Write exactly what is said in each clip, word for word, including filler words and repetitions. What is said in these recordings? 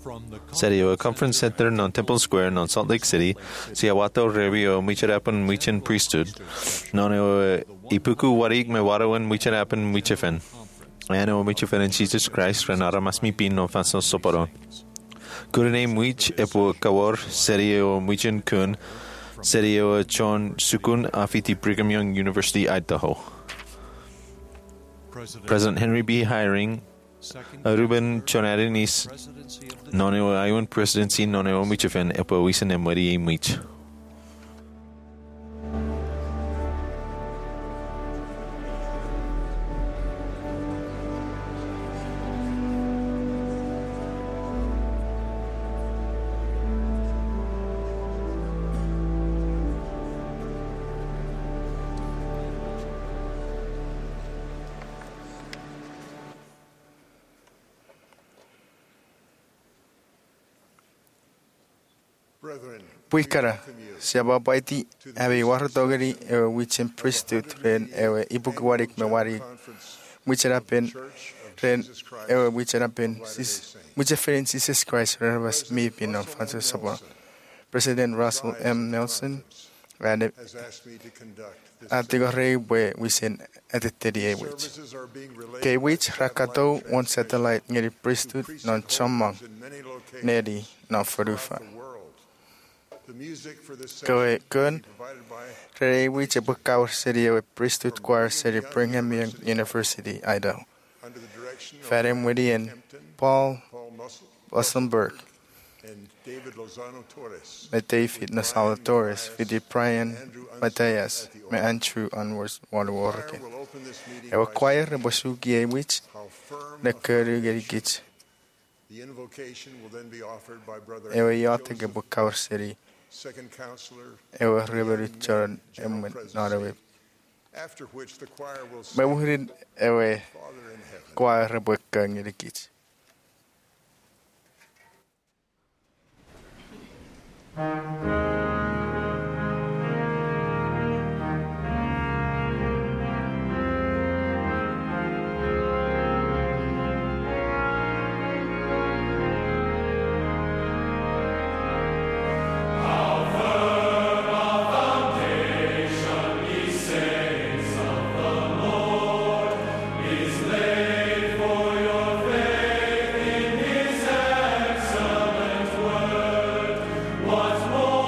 Serio, a conference center non Temple Square non Salt Lake City, Siawato Rebio Michirapan Michin priesthood, non Ipuku Warig Mewarawan Michirapan Michifen. Ano Michifen in Jesus Christ, Renara Masmipin no Fanso Soporon. Kurene Mwich Epo Kawar, Serio Michin Kun, Serio Chon Sukun Afiti Brigham Young University, Idaho. President Henry B. Hiring, Ruben Chonarinis, Noneo Iwan Presidency, Noneo Michifen, Epo Wisan Emwadi Mich. Puikara, siapa paiti abe wartogeri ewe wichem priesthood ren ewe ibukawarik mewari wicherapen ren ewe wicherapen sis wicheferen Jesus Christ rebas me pin on Francis Sabo. President Russell M. Nelson and Atigore we wisen at the thirty which K which Rakato one satellite near the priesthood non chamang neri non forufa. Koe kun Rere which a book our city with priesthood choir city Brigham Young University, Idaho. Fadim Widian, Paul Bossenberg, David Nasala Torres, Vidi Brian Matthias, me Andrew Unworth Waterwater. A choir Bosugi which the Kuru Gerigich. The invocation will then be offered by Brother Ewe Yatag book our city. Second counselor, Ewe River Richard M. Narawe. after which the choir will sing Memurin Ewe Father in Heaven. choir Rebecca Gerigich. Once more.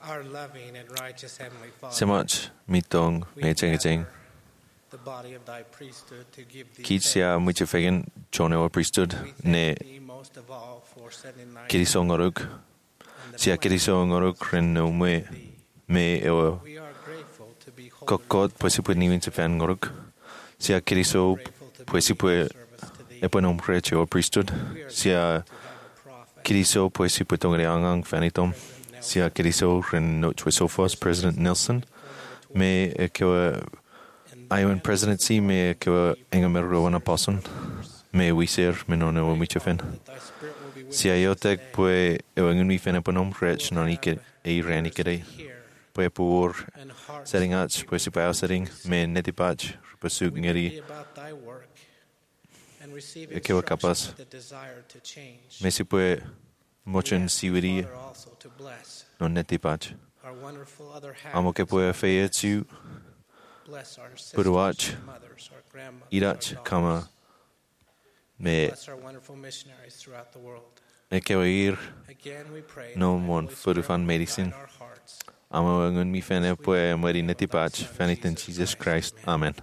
Our loving and righteous Heavenly Father, Semach mitong we me cheng cheng. gather the body of thy priesthood to give thee Kit sia thanks. mucha fegen chone priesthood We thank ne thee most of all for sending thy kiriso ngoruk. and the Sia plan kiriso ngoruk ren no me of thee. me ewa We are grateful to be holy. kokot puesi pu niwin se fan ngoruk. Sia kiriso Grateful to be puesi pu in service to thee. eponom precho priesthood. We are Sia grateful to have a prophet, kiriso puesi pu tongre angang fanitom. President Nelson, Sia kiriso ren no chwesofos President Nelson. Me e kewa and Iwan presidency me kewa engameru wana pason. Me wiser me no no micha fen. that thy spirit will be with Sia us yotek this day. pue ewangun mi fen eponom rech non ike e rani Ears to kere. hear Pue pur and hearts setting to out pue si pau setting me netipach pasuk We ngeri be about thy work and receive E kewa instructions kapas. with the desire to change. me si pue We mochen ask thee, siwiri Father, also to bless non netipach. our wonderful other half. Amo ke pue feye tsu Bless our sisters, Puruach, our mothers, our grandmothers, irach our kama daughters. me Bless our wonderful missionaries throughout the world. e kewa ir Again, we pray No that thy mon Holy Spirit furufan will medicine. guide our hearts. amo ngun mi fen e pue mori netipach fanitin Jesus Christ. Amen.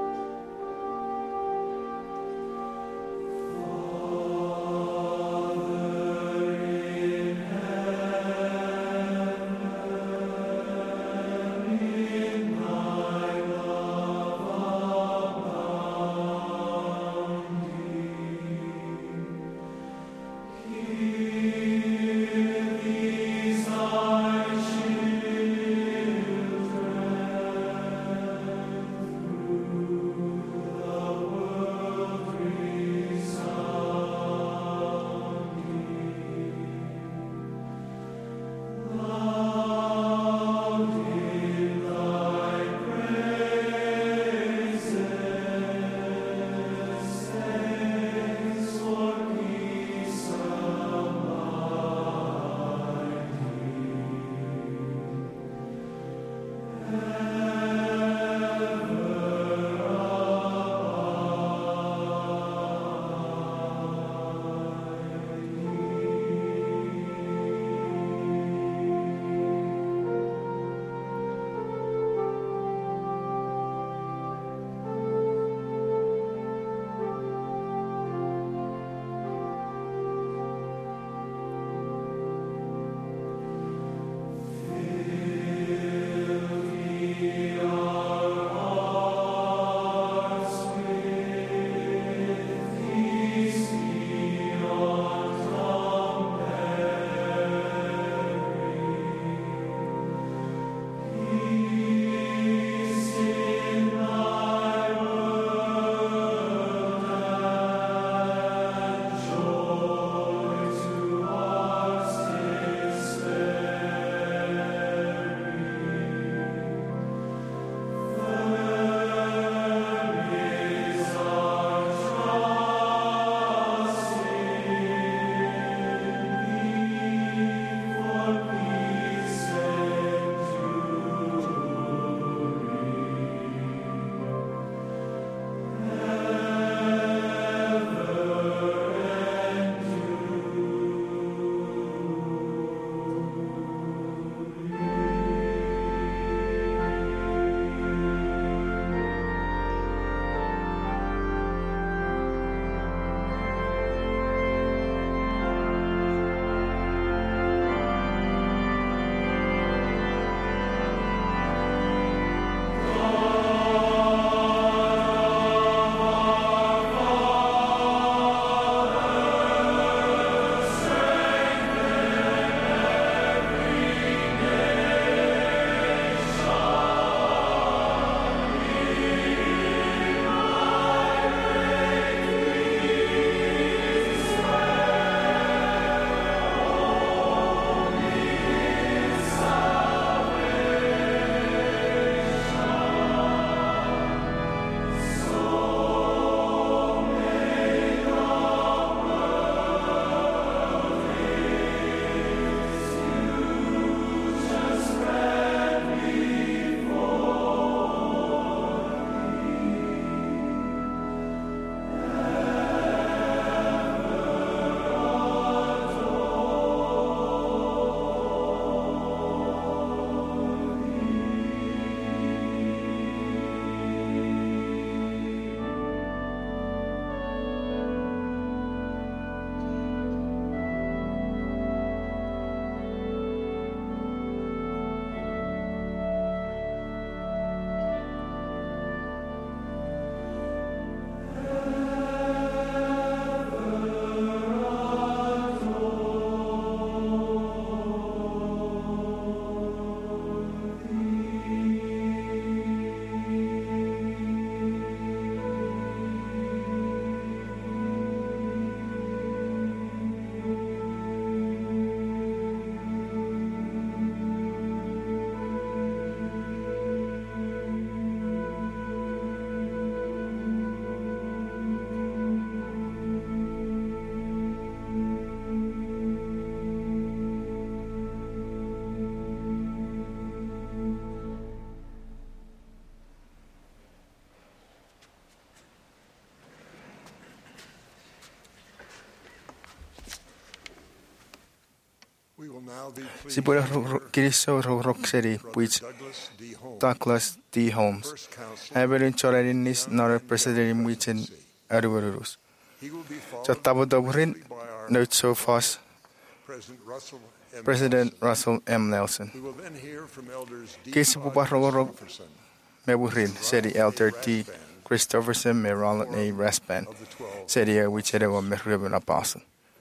Amen. now be pleased Si puede to hear kiriso rokseri puich Douglas D. Holmes, Douglas D. Holmes. first counselor. Evelyn chorarinis nor president muichen arurus. He will be followed Chotabo dobrin by our note so fast President Russell M. President Nelson. Russell M. Nelson. We will then hear from elders D. Kisi Rod puparogorog Christopherson meburin seri Elder T. Christopherson me Roland A. Raspan. of the twelve. Seri wichere wa me Ruben Apostle.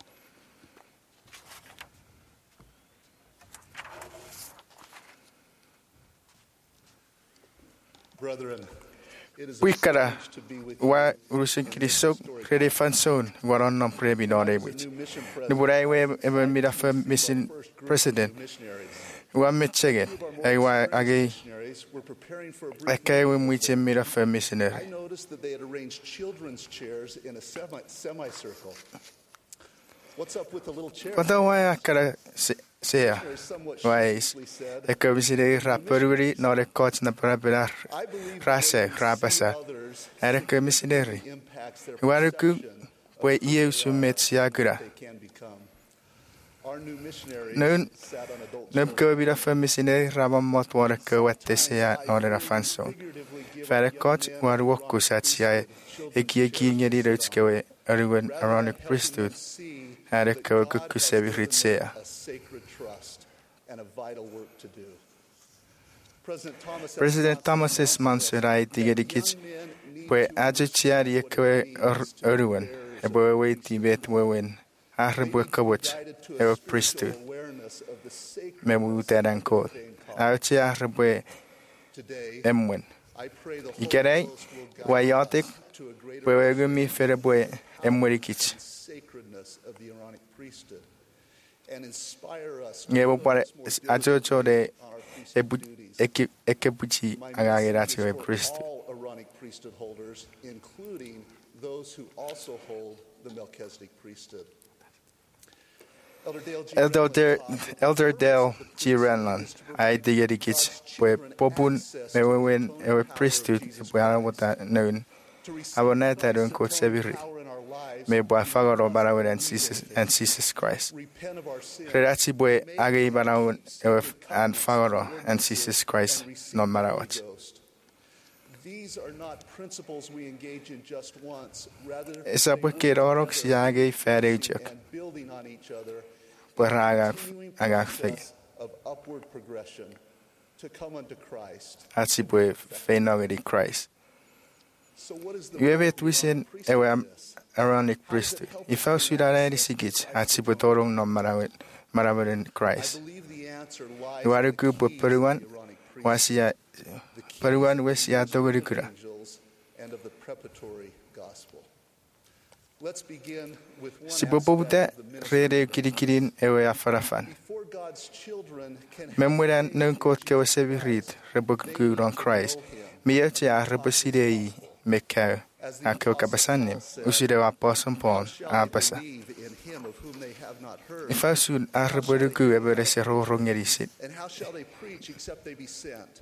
Brethren, it is a Puikara privilege to be with you. wa urusin kiriso rede fanson waron non prebi no de As a wich. new mission president, Nuburai we even mira fa mission first group president. of missionaries. Wa mitchegen. Ai wa agi Missionaries were preparing for a brief akai we muichen mira fa I missionary. noticed that they had arranged children's chairs in a semi semicircle. What's up with the little chairs? Quando wa akara se sea. Missionaries somewhat Wais. sheepishly said, E ka visire raperuri no re coach na para belar. I believe Rase, the way we rapasa. see others Era ka missionary. impacts their Waruku perception we of who ieu they su are, metsiagura. what they can become. Our new missionaries Nun- sat on adult Num chairs, ka vira fa missionary rabam mot wara ka wette sea no re fanson. figuratively giving Fere young coach men war wokku sat sia e ki ki ngeri rutske we arwen aronic priesthood. see Era that ka God ku has ku sebi given them ritsea. a sacred trust and a vital work to do. President Thomas S. President Thomas S. Monson Manson rai tigeri kich young men need we to aje chiari e kwe arwen e bo we tibet we wen arre bo ka wach guided to e a we spiritual priesthood awareness of the sacred me mu teran ko a chi arre bo today. emwen I pray the Holy ikerei Ghost will wa guide yatik us to a greater we we gumi fere bo emweri kich sacredness of the Aaronic priesthood and inspire us to nge bo pare focus more ajo cho de diligently on our e priesthood bu duties. e ki e ke buchi My agagera message chi is we for priesthood all Aaronic priesthood holders, including those who also hold the Melchizedek priesthood. Elder Dale G. Elder Renlund Dale, taught that Elder the Dale purpose of the G. priesthood Renland, is to I provide digeri kich God's we children popun access me to we the wen e atoning we power of priesthood Jesus we are Christ. what known To receive aboneta Christ's ron ko atoning sebiri power in our lives, me bo we fagoro must barawen and believe Jesus in and faith, Jesus Christ. repent of our sins, Relaci bue make agi baraun sacred and covenants fagoro with and the Jesus Lord, Christ and receive no the matter Holy what. Ghost. These are not principles we engage in just once. Rather, Esa they bue work kirorok together, si agi fere increasing juk. and building on each other, Bue in a agak continuing agak fege. process of upward progression to come unto Christ. Aci bue fenogeri Christ. So what is the You role have of it the within Aaronic ewe priesthood in this? Aaronic priesthood. If I should have any sigit, aci bue torong no marawin marawin I Christ. believe the answer lies You are in a the group of keys of the Peruan, Aaronic priesthood. wasia The keys Peruan of the wasia ministry of dogorikura. angels and of the preparatory gospel. Let's begin with one Si aspect bobuda of the ministry. rere kirikirin ewe afarafan. Before God's children can have Memuran faith nung kot ke in wasebi Christ, rit rebuk they gu need ron to Christ. know him. Mia che a rebusirei mekau. As the Ako Apostle kabasanim. Paul said, Usire wa poson "How pon shall they apasa. believe in him of whom they have not heard? If I should a reburugu ebere se rorongerisit. And how shall they preach except they be sent?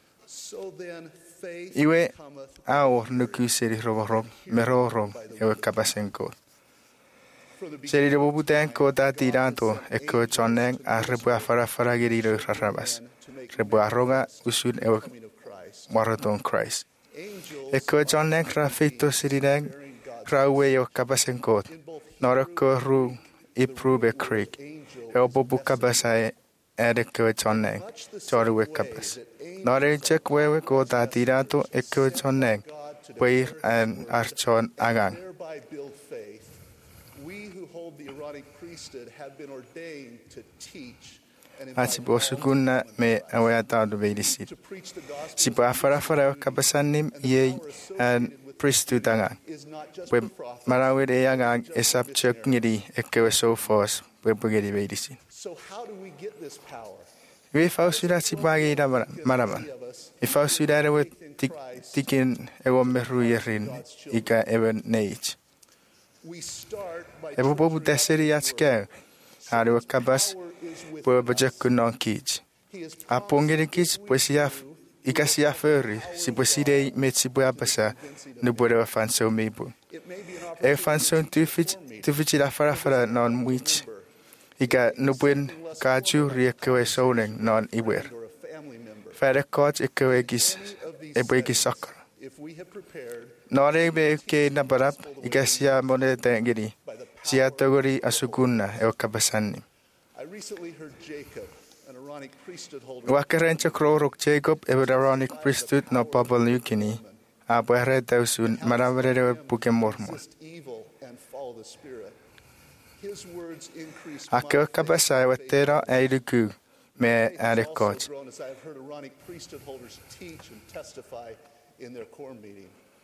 So then faith Iwe cometh ao nuku seri rorong merorong ewe kabasen kot. from the beginning Seri rebubutan ko ta tirato e ko choneng a rebu afara fara geri ro rarabas. Rebu aroga usun ewe coming of Christ. waraton Christ. Angels E ko choneng rafito sirireng rawe yo kabasen kot. Nora ko ru iprube creek. E obobu kabasae ere ko choneng. Choru we kabas. Nora chek wewe ko ta tirato e ko choneng. Weir an archon agang. thereby build faith. We who hold the Aaronic priesthood have been ordained to teach and invite Aci all bosukuna me awe atadu veirisit. to preach the gospel. Si po afara fara kabasanim ye an priesthood agang. Is not just We for prophets. marawir e agang esap chok ngiri e ko so fos. We bugeri veirisit. So how do we get this power? We fau sura si bagi da maraban. Many of us If I should have with tikin ewo meru yerin ika even neich. we start by Ebo bobu deseri atske. Haru kabas power is with po bajakun non kich. He is Apongeri kich poesiaf ika siaferi si posire metsi boabasa no bore fanso mebu. it may be an E opportunity fanso tu fich tu fich la fara fara non wich. Ika nupin kaju ria kewe soning non iwer. or a family member. Fere coach ikewe gis ebe gis soccer. If we have prepared Nore be ke na barap ika sia mone tengiri. Sia togori asukuna e okabasani. I recently heard Jacob, an Aaronic priesthood holder, Wakarencha krorok Jacob e Aaronic priesthood no Papua New Guinea. A puere tausun maravere puke mormon. resist evil and follow the Spirit. His words increase A ke okabasa e watera e iluku me are coach. grown as I have heard Aaronic priesthood holders teach and testify in their core meeting.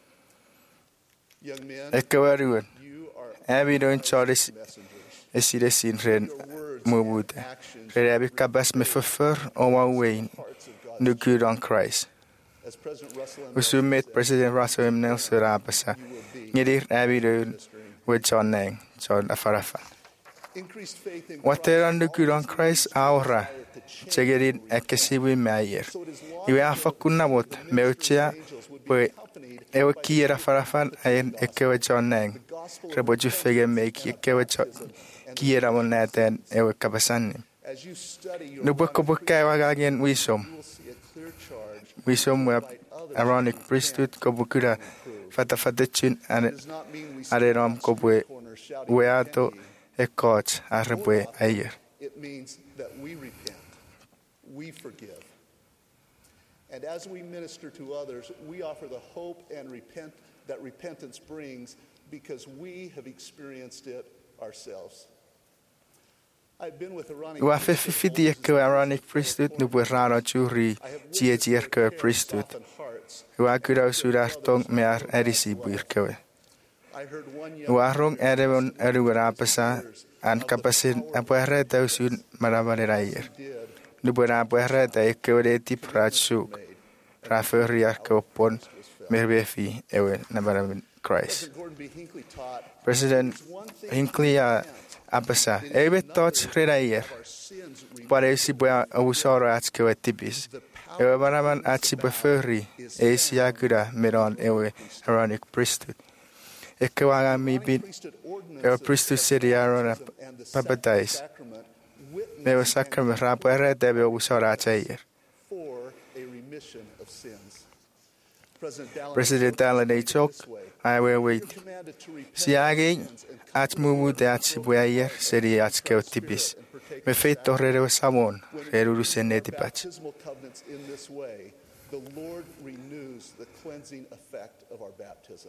Young men, E kawaruan. you are Abi don choris messengers. e sire sin ren Your words mubuta. and actions Re abi kabas me fufur o wa wein. hearts of God's Nu good on Christ. As President Russell M. Usu met President Russell M. Nelson Rabasa. Ngidir abi don with John Nang. John Afarafa. increased faith in Watera nu good on Christ aura. Chegerin ekesiwi meyer. Iwe afakuna mot meuchia we ewe kiera farafan ayen ekewe John Nang. Reboju fege me ekewe kiera monaten ewe kabasani. as you study your Nubuko bukai wagagen wisom. you will see a clear charge. Wisom we Aaronic priesthood kobukura fata fatachin ane Does not mean we arenom kobwe corner shouting weato repenting. e coach arrebwe ayer. It means that we repent, we forgive. And as we minister to others, we offer the hope and repent that repentance brings because we have experienced it ourselves. I've been with Aaronic Wa fifidi ekewe Aaronic priesthood nubu raro churi chia chia kewe priesthood. softened hearts. Wa kura usurar tong mear erisi buir kewe. I heard one young Wa rong erewon eruwara apasa an kapasin apuere tausun maramare ayer. did Nubu ra apuere ta ekewe de tip rachuk. Raferi arkopon merbefi ewe nabaram Christ. President Gordon B. Hinckley taught President Hinckley a apasa ewe toch redayer. our sins re- Pare si bua usoro atske tibis. Ewe maraman atsi beferi e si akura meron ewe Aaronic priesthood. Eke wanga mi bin priesthood ordinance ewe priesthood siri Aaron and the papatais. sacrament witness Mewe sacrament rapere debe usoro atsayer. for a remission of sins. President Dallin President Allen A. Chok, I will wait. commanded to repent Siagi at mumu de atsi buayer siri atske tibis. Me feito rere samon, reru senetipach. baptismal covenants in this way. The Lord renews the cleansing effect of our baptism.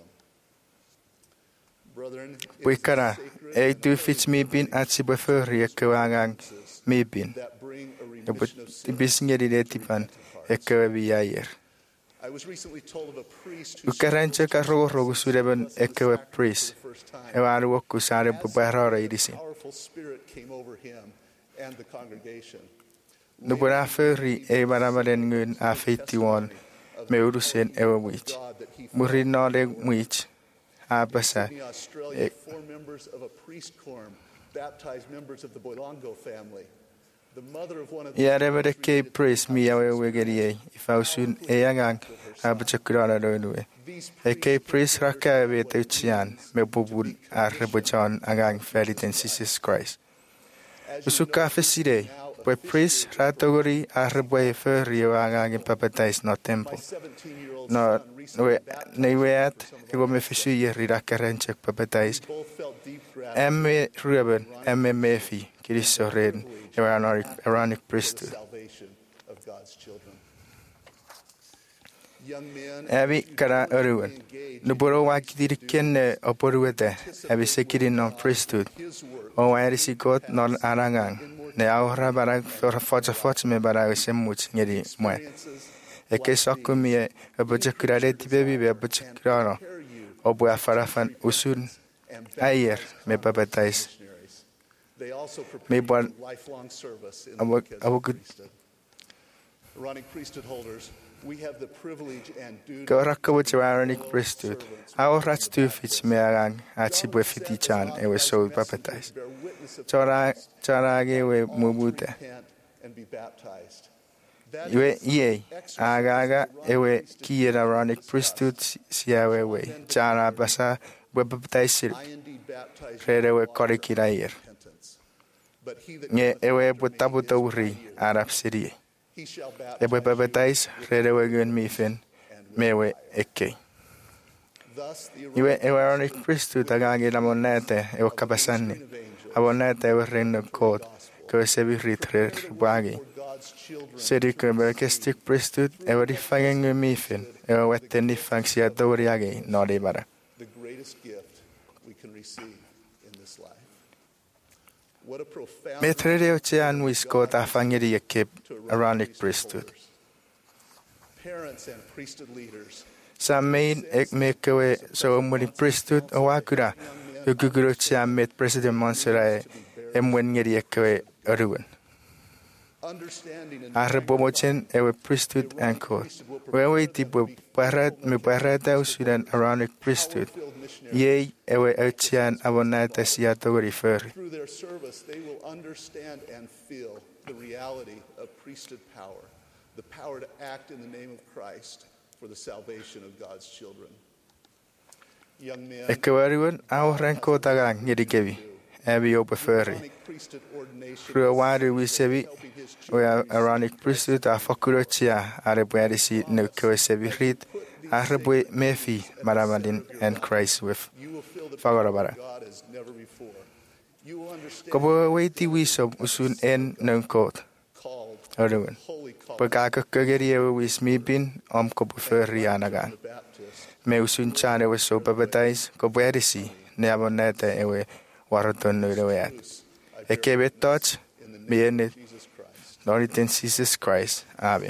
Brethren, it is Puikara, sacred e tu fits mi bin atsi beferi e kewangang mi bin. that bring a E remission of sins. tibis ngeri de tipan e kewe ayer. I was recently told of a priest who Ukaranche ka rogo rogo sureben e kewe priest. for the first time. E waru woku sare bubarora idisi. Powerful spirit came over him and the congregation. Nubura feri e baramaren ngun a feitiwan me urusen ewe wich. God that he Muri nore wich. A basa. in Australia, four members of a priest quorum baptized members of the Boilongo family. The mother of one of the Ya revere ke priest mi awe wegerie. Ifausun e yangang a bachakurana doinue. these E ke priest raka e te uchian me bubun a rebochan agang feriten Jesus Christ. Usuka fesire. Pue priest ratogori a reboe ferri o agang papatais no temple. seventeen-year-old No, son recently we nei weat ego me fisu ye rira karenchek papatais. both felt deep gratitude Emme Ruben, emme Mefi, Kiriso Ren, Aaronic, Aaronic for the priesthood. salvation of God's children. Young men, Evi kara Ruben. Nuboro wa kidiriken oporuete, evi sekirin no priesthood. his work O erisi got non arangang. Ne ahora barag for focha focha me barag semuch ngeri mwe. experiences E ke sokumi e obojakurare tibebi be obojakurano. prepare you Obo afarafan usun and ayer me papatais. missionaries. They also Me prepare you bon for lifelong service in the abo Melchizedek abo good priesthood. Aaronic priesthood holders, we have the privilege and duty Gorakabo Aaronic priesthood. Ahora tu fits me arang atsi bwe fiti chan e we so papatais. bear witness of Chora chora ge we mubute. repent and be baptized. That Iwe is ie agaga ewe ki Aaronic priesthood siawe we chara basa bwe baptais I indeed baptize you rere we in water korikirair. repentance. But he that Nge cometh ewe after me butabu is tauri mightier. Arab Siri. He shall baptize Ewe you babatais with rerewe fire gun mifen and with mewe fire." eke. Thus the Iwe Aaronic ewe Aaronic priesthood priesthood would agagi be lamonete ewe of the kabasanni. ministering of angels Abonete ewe reino kot. Kwe sebi ritrer prepared a way bagi. for God's children Seri to kwe receive melkistik priesthood ewe rifagin gun mifen ewe wette nifang siya dori agi nori bara. the greatest gift we can receive in this life. What a profound Metrere oche an wisko ta fangiri ekip to Aaronic priesthood. holders, parents and priesthood leaders. Samein ek mekewe so umuri priesthood o wakura. Yuguguro chia met President Monserrat emwen ngeri ekwe oruwen. Understanding and Arre bomochen ewe priesthood ankor. Wewe tipo parat me parata usudan Aaronic priesthood. filled missionaries. Ye ewe ochian abonata siya togori ferry. Through their service, they will understand and feel the reality of priesthood power, the power to act in the name of Christ for the salvation of God's children. Young men, Ekwe oruwen awren ko tagang ngeri kevi. Ebi ope ferry. Aaronic priesthood ordination Rua is waru wisebi helping his o children Aaronic priesthood a fakuro chia are buarisi no kewe sebi rit. Arre bue mefi maramadin and Christ with. You will feel the Fagora power bara. of God as never before. You will understand Kobo weiti wiso usun en non kot. called, Oruwen. holy call, Pagaka kageri ewe wis mibin om kobo ferry anagan. the Baptist. Me usun chan ewe so babatais kobo erisi ne abonete ewe waraton no ewe. Ekebe touch In the name me en of Jesus Christ. Lord in Jesus Christ. Amen.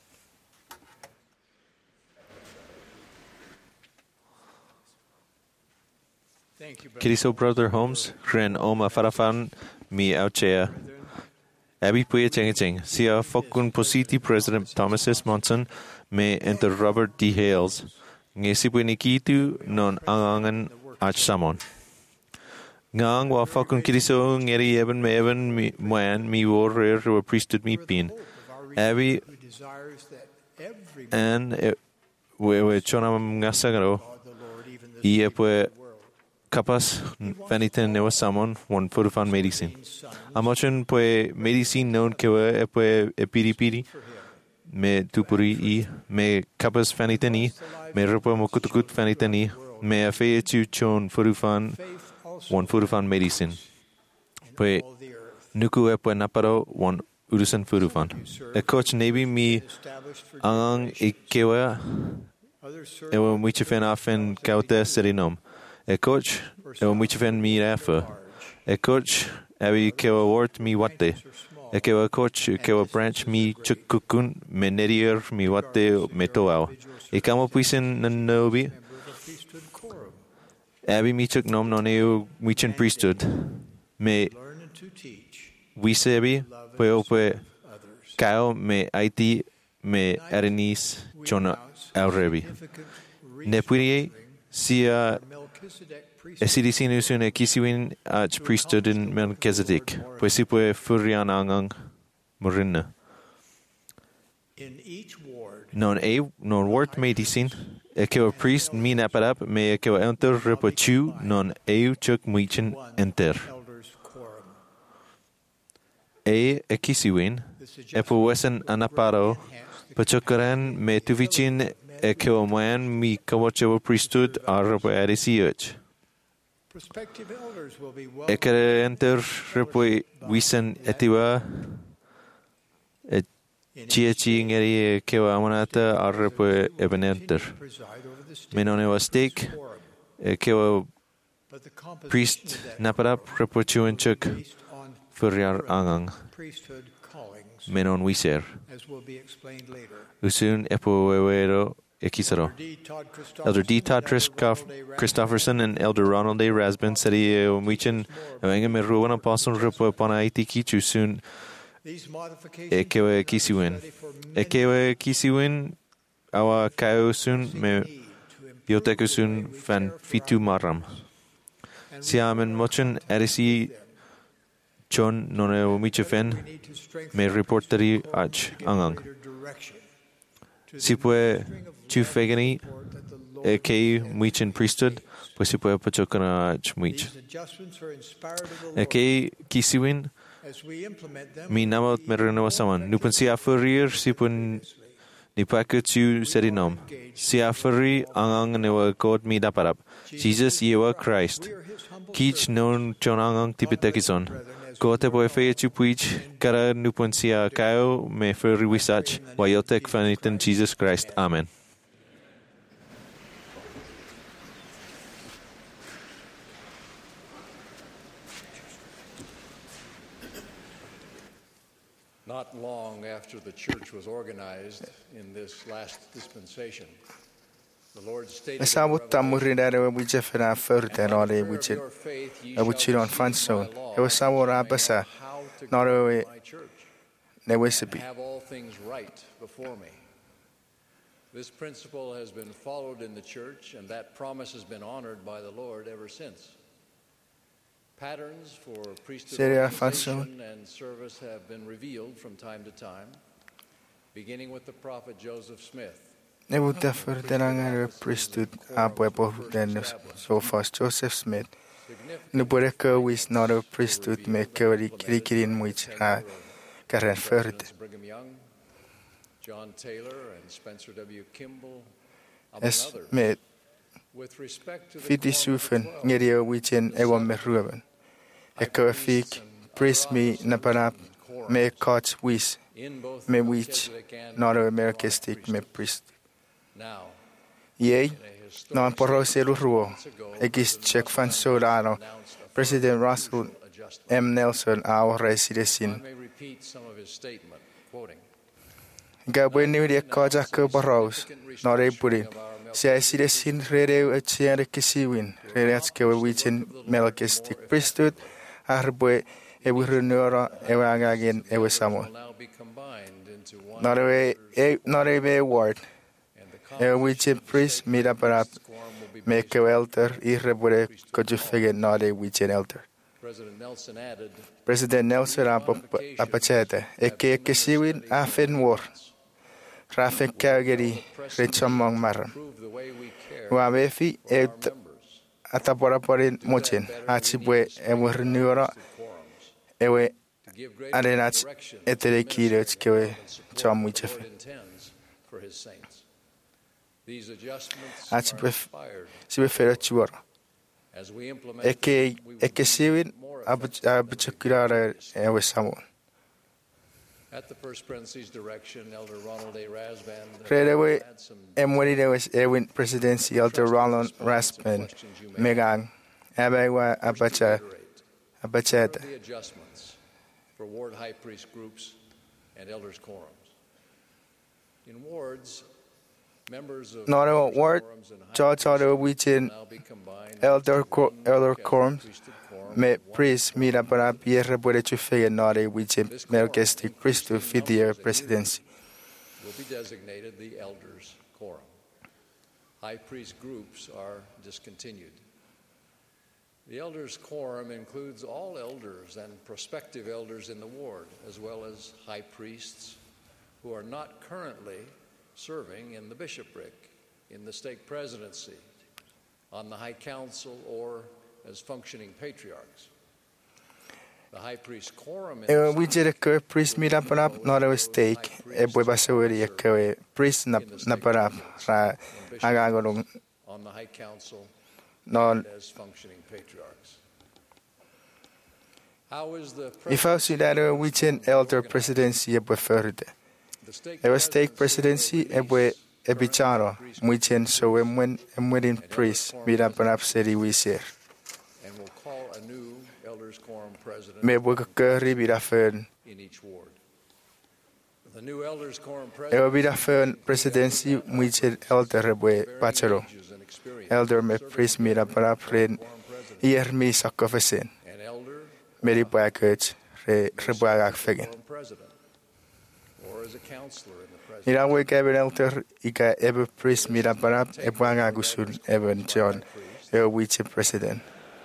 Thank you, brother. Kiriso Brother Holmes, Ren Oma Farafan, Mi Auchea, Abby Puya Chengacheng, Sia Fokun Positi President Thomas S. Monson, Me enter Robert D. Hales, Ngesipunikitu non Angangan Ach Samon. Ngang wa Fokun Kiriso, Ngeri Eben Me Eben Mi Moan, Mi War Rare, who priesthood me pin. Abby Who desires that every and we we chonam ngasagaro, the Lord, even the Ie Pue Kapas, Vaniten Newa Samon, one Purufan medicine. Amochen Pue medicine known Kewa Epue Epiripiri, Me Tupuri E, Me Kapas Vanitani, Me Rupa Mokutukut Vanitani, Me Afe Chu Chon Purufan, faith also one Purufan medicine. Pue all the earth Nuku Epue Naparo, one Urusan Purufan. A coach Navy me established for Ang Ikewa, others serve Ewa Michifen Afen Kaute Serinom. A coach, Ewa Michifen Mi Rafa. A coach, Abi Kewa Wart Mi Wate. A Kewa coach, Kewa branch Mi Chukukun, Menerier Mi Wate Metoao. A Kamo Puisen Nanobi, member of a priesthood quorum, Abi Michuk Nom Noneo Michin priesthood. Me learn and to teach Wisebi, Pueope others. Kao Me Aiti Me Arenis Chona Aurebi. Significant Nepurie Sia Melchizedek priesthood Esidisinus e Kisiwin Ach priesthood in Melchizedek, Puesipue Furian Angang Murinna. in each ward. Non a non wort medicine, a kewa priest mi naparap me a kewa enter repochu non eu chuk muichin One enter. elders quorum. A a Kisiwin, e puesen anaparo, pachokaran me tuvichin e kewa man mi kawachewa priesthood arabo arisiuch. Prospective elders will be E welcome kere enter repoi wisen etiwa e in chia chi ngeri kewa amanata arrepo ebenenter. to preside over the state Menonewa steak quorum, e kewa but the composition priest of that naparap repo chuenchuk based on furiar angang priesthood callings, menon wiser. as will be explained later. Usun epo wewero ekisaro. D. Todd Elder D. Todd Christopherson, Triskoff, Christofferson and Elder Ronald A. Rasbin said he omichin evangel me ruan apostle repo pana iti kichu soon These modifications ekewe kisiwin. Ekewe kisiwin awa kao soon me bioteku soon fan fitu maram. Siamen mochen erisi chon none omichefen me reporteri ach angang. Sipue chufegani e kei muichin priesthood, pues sipue pachokana ach muich. E kei kisiwin as we implement them. Mi namot merino saman. Nupun siafurir sipun nipakutu serinom. Siafuri angang newa god mi daparap. Jesus yewa Christ. Kich non chonangang tipitekison. Gote boy fe chupuich kara nupun sia kao me furi wisach. Wayotek fanitan Jesus Christ. Amen. Not long after the church was organized in this last dispensation, the Lord stated in Sabot tamurin dare we jefena further or a which it a which it on fan soon. It was Sabor Abasa, not a Newisibi. have all things right before me. This principle has been followed in the church, and that promise has been honored by the Lord ever since. Patterns for priesthood Seria organization and service have been revealed from time to time, beginning with the prophet Joseph Smith. Nebuta further a priesthood abwebo than so fast Joseph Smith. Nubureka is not a priesthood maker in which I can further. Brigham Young, John Taylor, and Spencer W. Kimball, among As others. made With respect to the Fiti quorum of the Sufen, twelve, Nidia Wichin, Ewan Meruben. Ekofik, Priest me Napanap, me Koch Wis, in both me which Melchizedek and not a the Americastic me priest. now, Yea, in a historic non poroselu ruo, months ago, egis check fan solano, announced a President Russell adjustment. M. Nelson, our I residencin. may repeat some of his statement, quoting, Gabwe Nidia Kojaka Boros, not a pudding. Si I see the sin radio at Sierra Kisiwin, Redatska Wichin, Melchizedek priesthood, Arboy, Ewurunura, Ewagagan, will Ewesamo. now be combined into one Not a not a way word. and the A witchin priest meet up up, quorum will be make a elder, irrebore, could you figure not a witchin elder. President Nelson added, President Nelson Apachete, a cake Kisiwin, Afin war. Traffic Calgary, rich among Maram. prove the way we care Wabefi, for our et members. Ataporaporin Mochin, Achibwe, Ewurnura, Quorums. Ewe To give greater Arenach, direction Eterekirich, Kewe, Chom the Wichef. Lord intends for his saints. These adjustments Achibwe- are inspired Sibeferachura. as we implement Eke, them, we will Ekesiwin, be more effective Abuchakura, Ewe Samo. At the First Presidency's direction, Elder Ronald A. Rasband Right away, had some Emily there was Ewin presidency, Elder Roland Raspen, Megang, Abewa Abacha, reiterate Abacheta. the adjustments for ward high priest groups and elders' quorums. In wards, members of Not a elders' ward, quorums and high George Otto priests Wichin, will now be combined Elder into co- one Elder Catholic quorums, priesthood quorum me of one priest meet up at Pierre Bore to figure not a Wichin, Melchizedek priest to fit the presidency. will be designated the elders' quorum. High priest groups are discontinued. The elders' quorum includes all elders and prospective elders in the ward, as well as high priests who are not currently serving in the bishopric, in the stake presidency, on the high council, or as functioning patriarchs. The high priest quorum Uh, is we did a cur priest meet up and up, not a stake, a boy basawari, a cur priest naparap, Agagorung, on the high council non. as functioning patriarchs. How is the If I see that a Wichin elder presidency, a preferred. the stake A stake presidency, a boy a bicharo, Wichin so when a wedding priest meet up and up city we share. and will call a new elders quorum president May book a curry be a fern. in each ward. The new elders quorum It will president be a fern presidency, which elder boy bachelor. ages and experience Elder me priest meet up and up rain. quorum president, Here me suck of a sin. an elder Mary Backage, Rebag Fagan. quorum president, or as a counselor in the president. Ira we gave an elder, Ika ever priest meet up and up, a Bangagusun, Evan John, a witch president.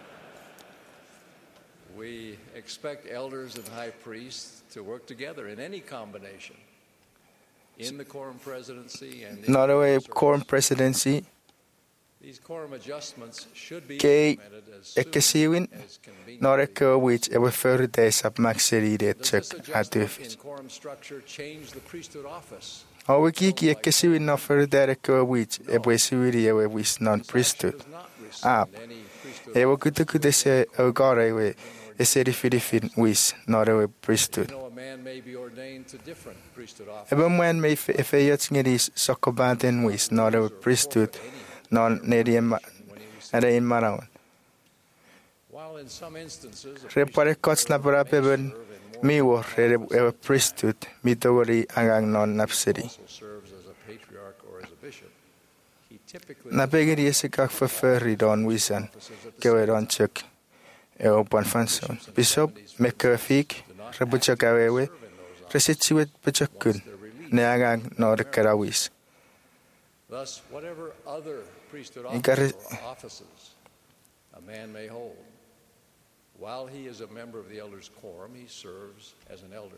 We expect elders and high priests to work together in any combination in the quorum presidency and in Not a service. quorum presidency, These quorum adjustments should be Kei implemented as soon ekkesiwin as convenient. nor ekö which ever further days of maxeri det Does check this at the adjustment in quorum structure change the priesthood office? Our kiki ekkesiwin no further that ekö which ever siwiri ever which non priesthood. Does not Ah, rescind any priesthood ever kutu kutu se ogare we eseri filifin which not ever priesthood. You know, a man may be ordained to different priesthood offices. Ever when may if a yet ngeris sokobaten which not ever priesthood non nedium and in marawan. While in some instances, a Repare kots na para peben mi wo ever priesthood mi togori angang non napseri. also serves as a patriarch or as a bishop, he typically Na pegeri esikak förföri don wisan kewe don chuk e opan fanson. Bishop mekö fik rebuchak awewe resitchiwet bechakun ne angang no rekarawis. Thus, whatever other priesthood Ikare- offices or offices a man may hold, while he is a member of the elders' quorum, he serves as an elder.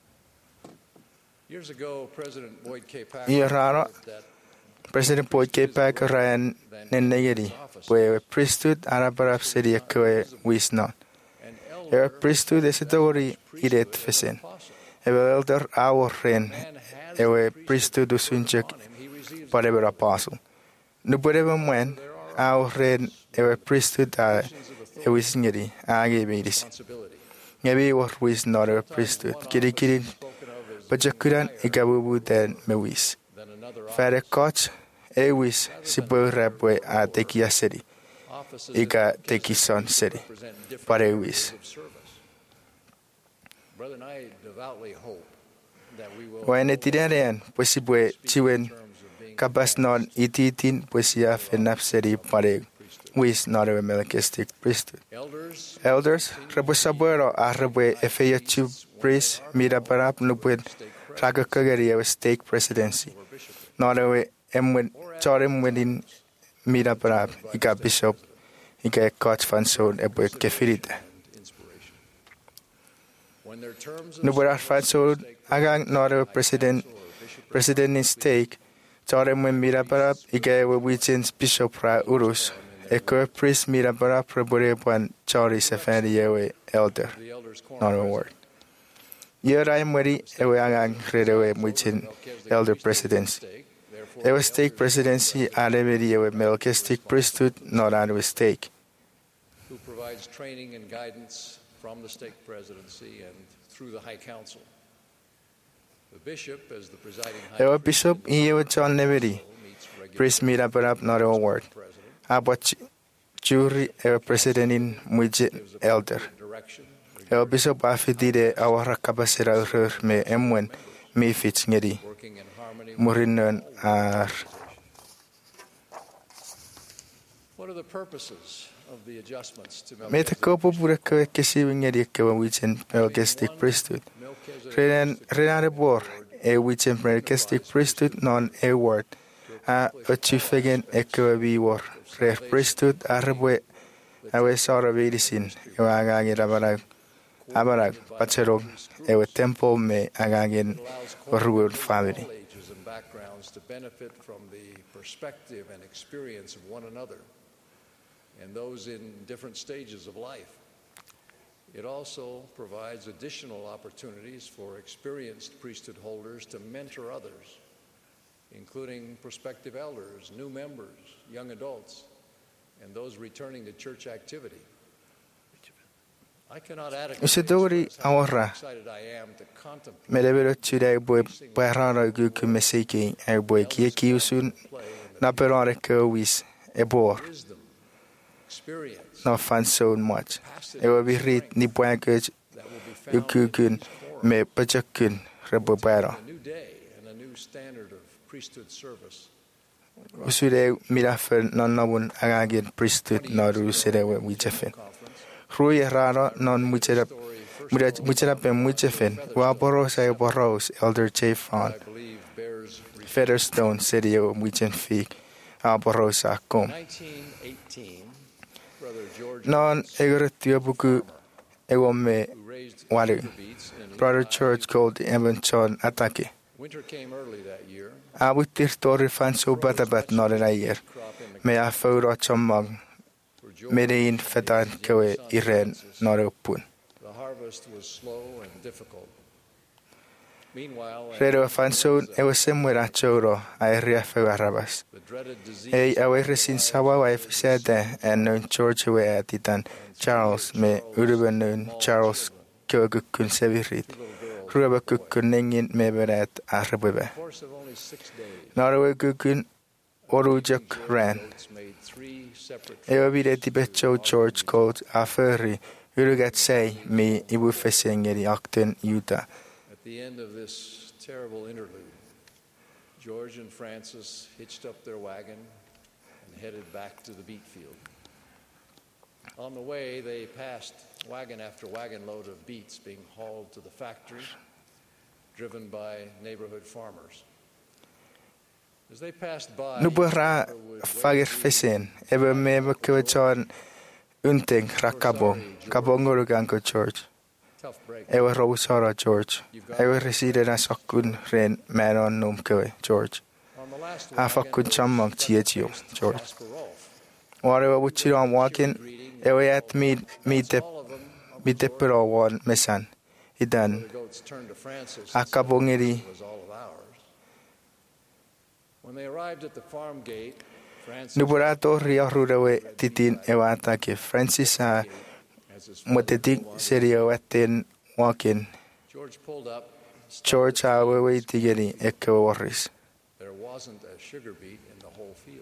Years ago, President Boyd K. Packer Ie raro wrote that President Boyd K. Packer ran nenegeri we priesthood arabarap seri ekö wis non. an E elder priesthood esetori iret fesen. apostle. E elder our ren Man has e we the priesthood usunchek on him. He receives whatever apostle. No whatever when our ren e we priesthood a e wis ngeri age bidis. responsibility. Ngebi war wis not a priesthood. Kiri kiri Spoken of as bajakuran ikabubu den me wis. than another Fere koch e wis si bo rabwe a teki aseri. offices Ika that teki son seri. represent different Pare areas wis. of service. Brethren, I devoutly hope that we will Wa ene tirean pues si bue chiwen kabas non ititin pues ya fenap seri pare wis not a Melchizedek priesthood. elders Elders, rebusabuero a rebu efeya chu priest mira parap nuped raga kagari a stake presidency. Not a emwen chorem within mira parap ika bishop ika coach fanson ebo kefirita. inspiration. When their terms of Nubara fanson agang not a president president in stake chorem when mira parap ika ewe wichins bishop ra urus. Eko priest mira parap rebure pan chori sefari ewe elder. the elders' quorum Not a word. Yer I muri ewe agang redewe muchin elder presidency. stake, therefore Ewe stake presidency areveri ewe Melchizedek priesthood not an stake. who provides training and guidance from the stake presidency and through the High Council. The bishop, as the presiding high Ewe priest bishop ewe John neveri meets regularly priest mira parap not a word. with the president, Abot jury ewe president in muchin gives a elder. direction Ewe bishop afidide awara kabasira urur me emwen me fits ngeri working in harmony with murinon ar. what are the purposes of the adjustments to Meta Melchizedek? kopo pura ke kesi ngeri ke wichin Melchizedek priesthood. Melchizedek Renan renare bor e wichin Melchizedek priesthood non e word. A ochifegen e ke vi wor. Re priesthood arabwe awe sara vidisin e agagi rabarag abarag pachero e we temple me agagin allows rural corporate family. all ages and backgrounds to benefit from the perspective and experience of one another and those in different stages of life. It also provides additional opportunities for experienced priesthood holders to mentor others, including prospective elders, new members, young adults, and those returning to church activity. I cannot adequately Usidori express how awara excited I am to contemplate medebero chude boy perara gu ku mesiki e boy ki ki usun na perare ke wis e bor wisdom, experience no fan so much. E we bi rit ni poinkej that will be found yu in ku kun this quorum. me pachakun rebo para. A new day and a new standard of priesthood service. Usude mirafen non nabun agagin priesthood no rusere we wichefen. Conference Rui raro non muchera story muchera pe muchefen. Wa boros e boros elder Chafon I believe bears Featherstone city o wichen fik a boros a kom. nineteen eighteen. Brother George Non egretio buku ewo me who raised Waru. sugar beets in brother Lehi, church called Evan Chon Atake. Winter came early that year. Awittir torri fanso batabat nor yn air. Me a ffawr o chomog. For George Me'r un ffedan cywe i ren nor ywpwn. The harvest was slow and difficult. Meanwhile, Rero fanso'n ewa symwyr a chawro a eriaf ewa arabas. the dreaded disease Ei awe rysyn sawa wa effisede en nhw'n George ewe a didan Charles me urwen nhw'n Charles cywe gwcwn sefyrid. Rwy'n gwcwn nengyn me bered a rhywbeth. In the course of only six days, Nor ewe gwcwn orwjog ren. boats made three separate Ewa byd edi betio George called a ffyrri. Yrwyd sei mi i wyffesing eri octyn Utah. At the end of this terrible interlude, George and Francis hitched up their wagon and headed back to the beet field. On the way, they passed wagon after wagon load of beets being hauled to the factory, driven by neighborhood farmers. As they passed by, Nw ra ffagir ffesyn, efo me efo cywyton unting ra cabong, cabong o'r gango George. tough break. Ewa rhaws ora George. Ewa rhysir yn asogwn rhen meron nwm cywe George. On the last A ffocwn chamog tia tio George. Jasper Rolfe. War ewa wytir o'n wagen, ewa et mi mi dip All of them, mi dipper o wan mesan. I dan, the goats turned to Francis. a cabong eri was all of ours. When they arrived at the farm gate, Francis Nw bwra do rio rhwyr ewe didyn ewa atake. Francis a as his mwtedig serio wedyn wagen. George pulled up. stopped George a wewe digeri e cywe warris. There wasn't a sugar beet in the whole field.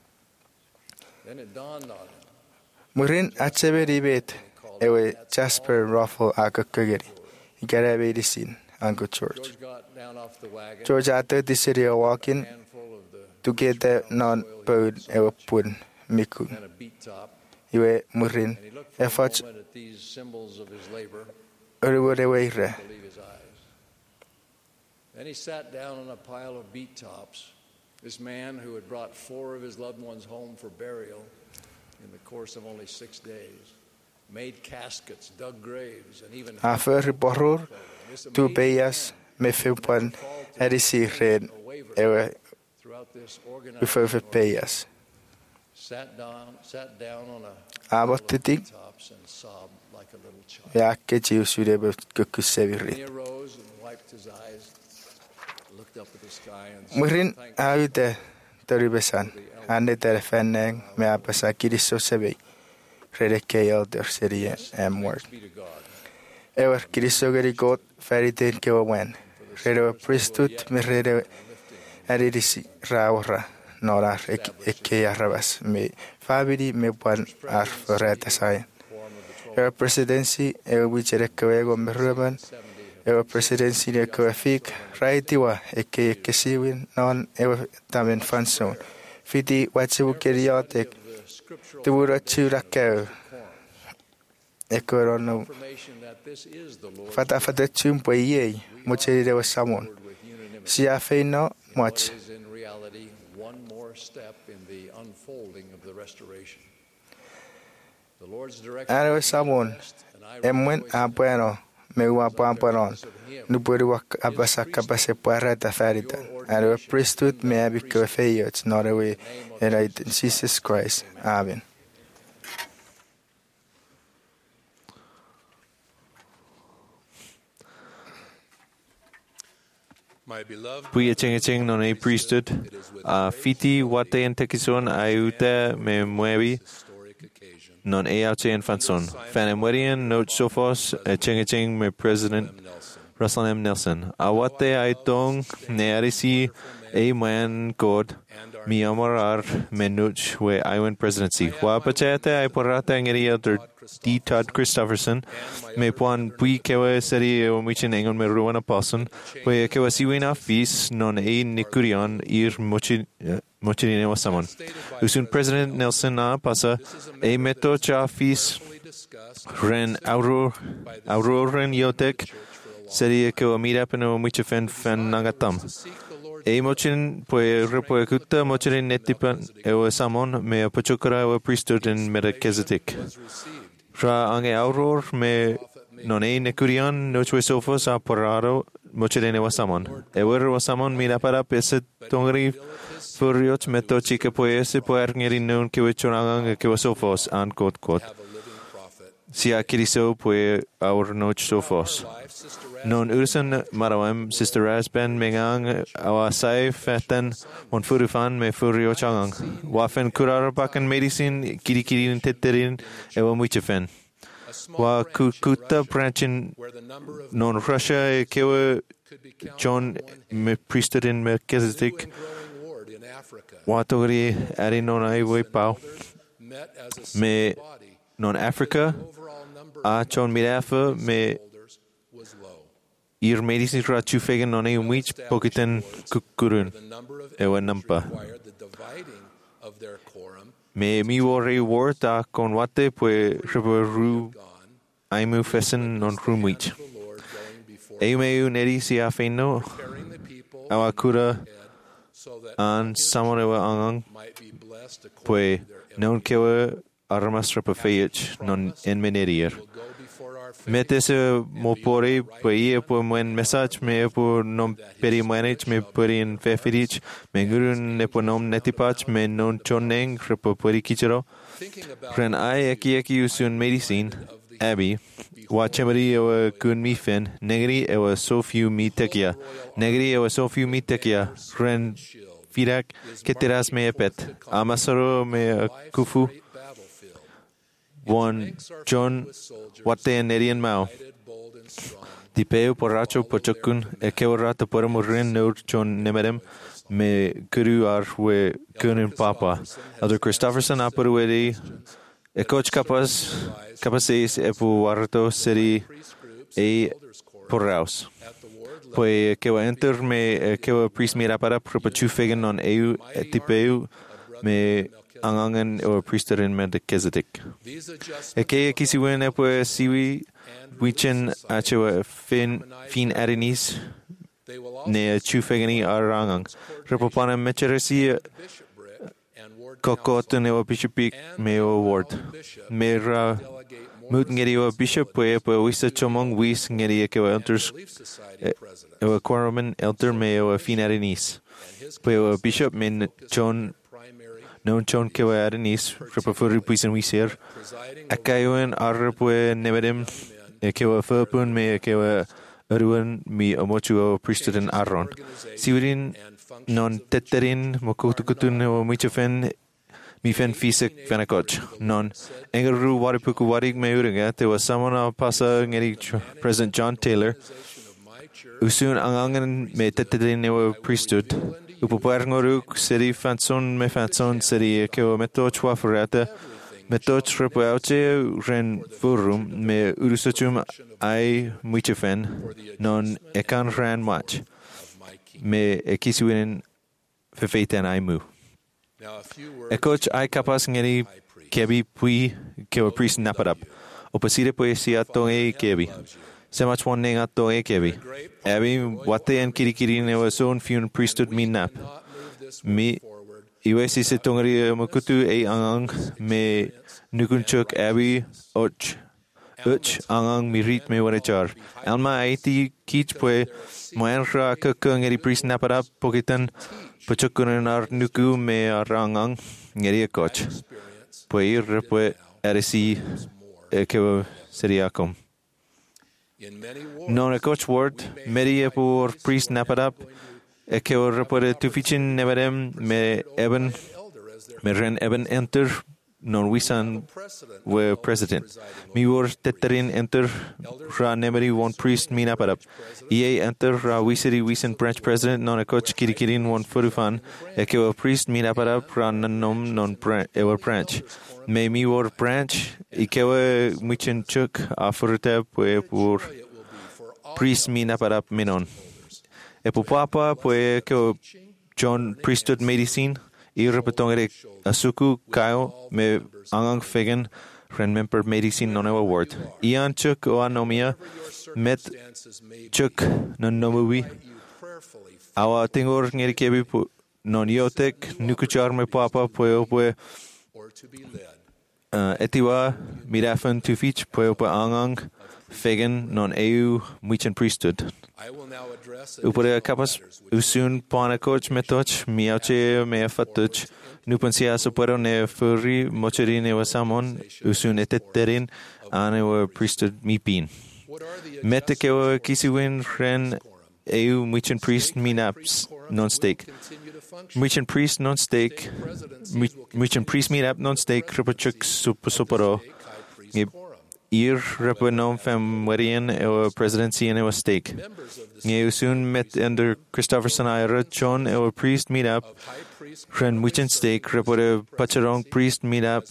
Then it dawned on him. Mwrin a tefer i beth ewe Jasper Ruffle a gygygeri. I gara efe i sy'n ango George. George got down off the wagon. George a dod i serio wagen. handful of the Dwgede non bwyd ewe pwn micwn. and a beet top, Iwe mwrin. and he looked for a Effort moment at these symbols of his labor. yrwyr ewe ire. Believe his eyes. Then he sat down on a pile of beet tops. This man who had brought four of his loved ones home for burial in the course of only six days, made caskets, dug graves, and even A fyr borwr, This dw amazing beias me ffywpan er i si rhen ewe throughout this organized wyffyf beias. sat down, sat down on a A pile fod of dydig, tops and sobbed like a little child. fe ac e jiw sy'n ewe gygys Then he sefyrid. arose and wiped his eyes, looked up at the sky and Mwrin said, a wyde dyr i besan. A nid er ffenneng me a besa gyriso sefy. Rhedeg geel dyr syri em word. Thanks be to God. Ewer gyriso gyri god feri dyn gywa wen. Rhedeg pristwt me rhedeg er i risi rawra nor ar e ce arrabas me fabidi me wan ar fyrred asai. Ewer presidency ewer wichere cywego me rhyban ewer presidency ne cywe ffig rai diwa e ce e cesiwyn non ewer damen fanson. Fidi watsiw geriodig dywr o tiwr ac ew e cywer o'n nhw. Affirmation that this is the Lord Fada fada tiwm bwy iei mwteri rewa samon. with unanimity Si a ffeino mwch. is in reality one more step in the unfolding of the restoration. The Lord's direction Ar ewe is samon best, and I emwen rejoice a in bueno me ua buan buanon. because of him. Nubwri wak abasa kabase puara da ferida. Ar ewe pristwt me abi cywe ffeiot nor ewe eraid in Jesus Christ. Amen. My beloved Pwy e ching e ching non e priesthood. A fiti wate en tekison a ute me muevi historic occasion, non e auche en fanson. Fan e mwerian note sofos e ching e ching me president Nelson, Russell M. Nelson. A wate ai tong ne arisi e mwen god mi amor ar menuch we Iwan presidency. Wa pachete ai porrata ngeri elder D. Todd Christofferson me puan pui kewe seri o michin engon me ruan apostle we kewe siwin a fis non e nikurion ir mochin mochin wa samon. Usun President Nelson na pasa e meto cha fis fully discussed ren auror auroren yotek seri kewe mira peno miche fen fen nangatam. seek the Lord's E mochin poe repoe kutta mochin netipan e o samon me apachukara o priesthood in Melchizedek. was received. Ra ange auror me non e nekurian no chwe sofos a poraro mochirene wasamon. Ewer wasamon minaparap ese tongri furiot meto chika poese poer ngeri nun kiwe chorang kiwe sofos an kot kot. Sia kiriso poe our noch sofos. Non ursen marawem sister Rasben mengang awasai fetten mon furufan me furio changang. Wafen kurarabakan medicine kirikirin tetterin ewa muchefen. Wa kukuta branchin non Russia kewa John me priesthood in Melchizedek. Wa togri ari non ai we pau. Me non Africa a John mirafa me Ir medicine ra chufegen non e umich pokiten kukurun ewa nampa. Me mi wore war ta con wate pue reberu aimu fesen non rumich. Eumeu neri si afeno awakura an samorewa angang pue non kewa armas repafeich non enmenerier. Metese mopore pue po muen message me po nom peri manage me puri in fefirich me gurun ne po nom netipach me non choneng repo puri kichero ren ai eki eki usun medicine abi wa chemari ewa kun mi fen negri ewa so few mi tekia negri ewa so few mi tekia ren firak keteras me epet amasoro me kufu One John Wate Nerian Mao. Tipeu porracho pochokun e keorata poramurin no John Nemerem me kuru ar we kunin papa. Other Christopherson apuruedi e coach capas capaces epu warto seri e porraus. Poi kewa enter me kewa priest mira para propachu fegen on eu tipeu me angangen o priester in Melchizedek. Eke kisiwen epo siwi wichen acho fin fin arinis ne chufegani arangang. Repopana mecheresi kokot ne o bishopik me o ward. Mera mut ngeri o bishop po epo wisa chomong wis ngeri eke o enters o quorumen elder me o fin arinis. Po o bishop men John non chon kewa arinis repafuri puisen wiser akayon arpue nevedem kewa furpun me kewa ruan mi omochu priesthood in Aaron siwin non tetterin mokutukutun o michefen mi fen fisik fenakoch non engeru waripuku warig me uringa te was someone pasa ngeri President John Taylor usun angangen me tetterin o priesthood Upoparngoruk seri fanson me fanson seri keo meto chwa forata meto trepauche ren forum me urusochum ai muchefen non ekan ran match me ekisuin fefeiten ai mu ekoch ai kapas ngeri kebi pui keo priest napadap opasire poesia tonge kebi Semach one neng ato e kebi. Abi wate en kirikiri ne wason fiun priesthood mi nap. Mi iwe si se tongri mokutu e angang me nukunchuk abi och uch angang mi rit me warechar. Alma aiti kich pue moenra kakungeri priest naparap pokitan pochokunen ar nuku me arangang ngeri koch. Pue ir pue erisi kewa seriakom. Non a coach word, meri epur priest napadap, e keo repore tufichin neverem me eben, me ren eben enter, non wisan we president. Mi wor tetterin enter, ra nemeri one priest mi napadap. Ie enter ra wisiri wisan branch president, non a coach kirikirin one furufan, e keo priest mi napadap, ra nanom non ewer branch. Me mi wor branch, ikewe michin chuk afurte pue pur priest mi naparap minon. Epu papa pue keo John priesthood medicine, i repetongere asuku kao me angang fegen ren member medicine non ewa word. Ian chuk o anomia met chuk non nomuwi. Awa tingor ngeri kebi non yotek nukuchar me papa pue pue Uh, etiwa mirafan tufich poepa angang fegen non eu muchen priesthood. Upare kapas usun pana coach metoch miauche mea fatuch nupansia supero ne furi mocherine wasamon usun eteterin ane wa priesthood mipin. Mete ke wa kisiwin ren eu michin priest minaps non-stake. Michin priest non-stake. Michin priest minap non-stake kripachuk supero. Ir repenom fem werian ewa presidency and ewa stake. Nge soon met under Christopherson Ira John ewa priest meetup. Ren wichin stake repore pacharong priest meetup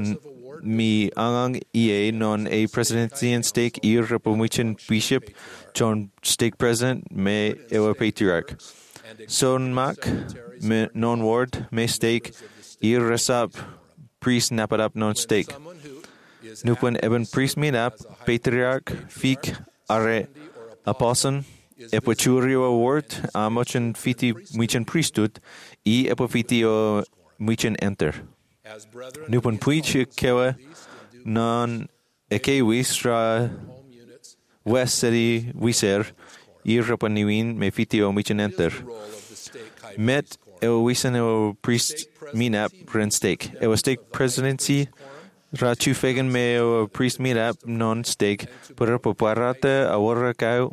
mi angang ea non a presidency and stake ir repo wichin bishop John stake president me ewa patriarch. Son mak me non ward me stake ir resap priest napadap non stake. Nupan eben priest meetup, patriarch, fik, are, apostle, epochurio award, amochin fiti michin priesthood, e epofiti o michin enter. Nupan puich kewa non eke wistra west city wiser, e rapaniwin me fiti o michin enter. Met ewa wisan ewa priest meetup, ren stake. Ewa stake presidency, Rachu fegen me o priest meetup non-stake, pero poparate awara kau.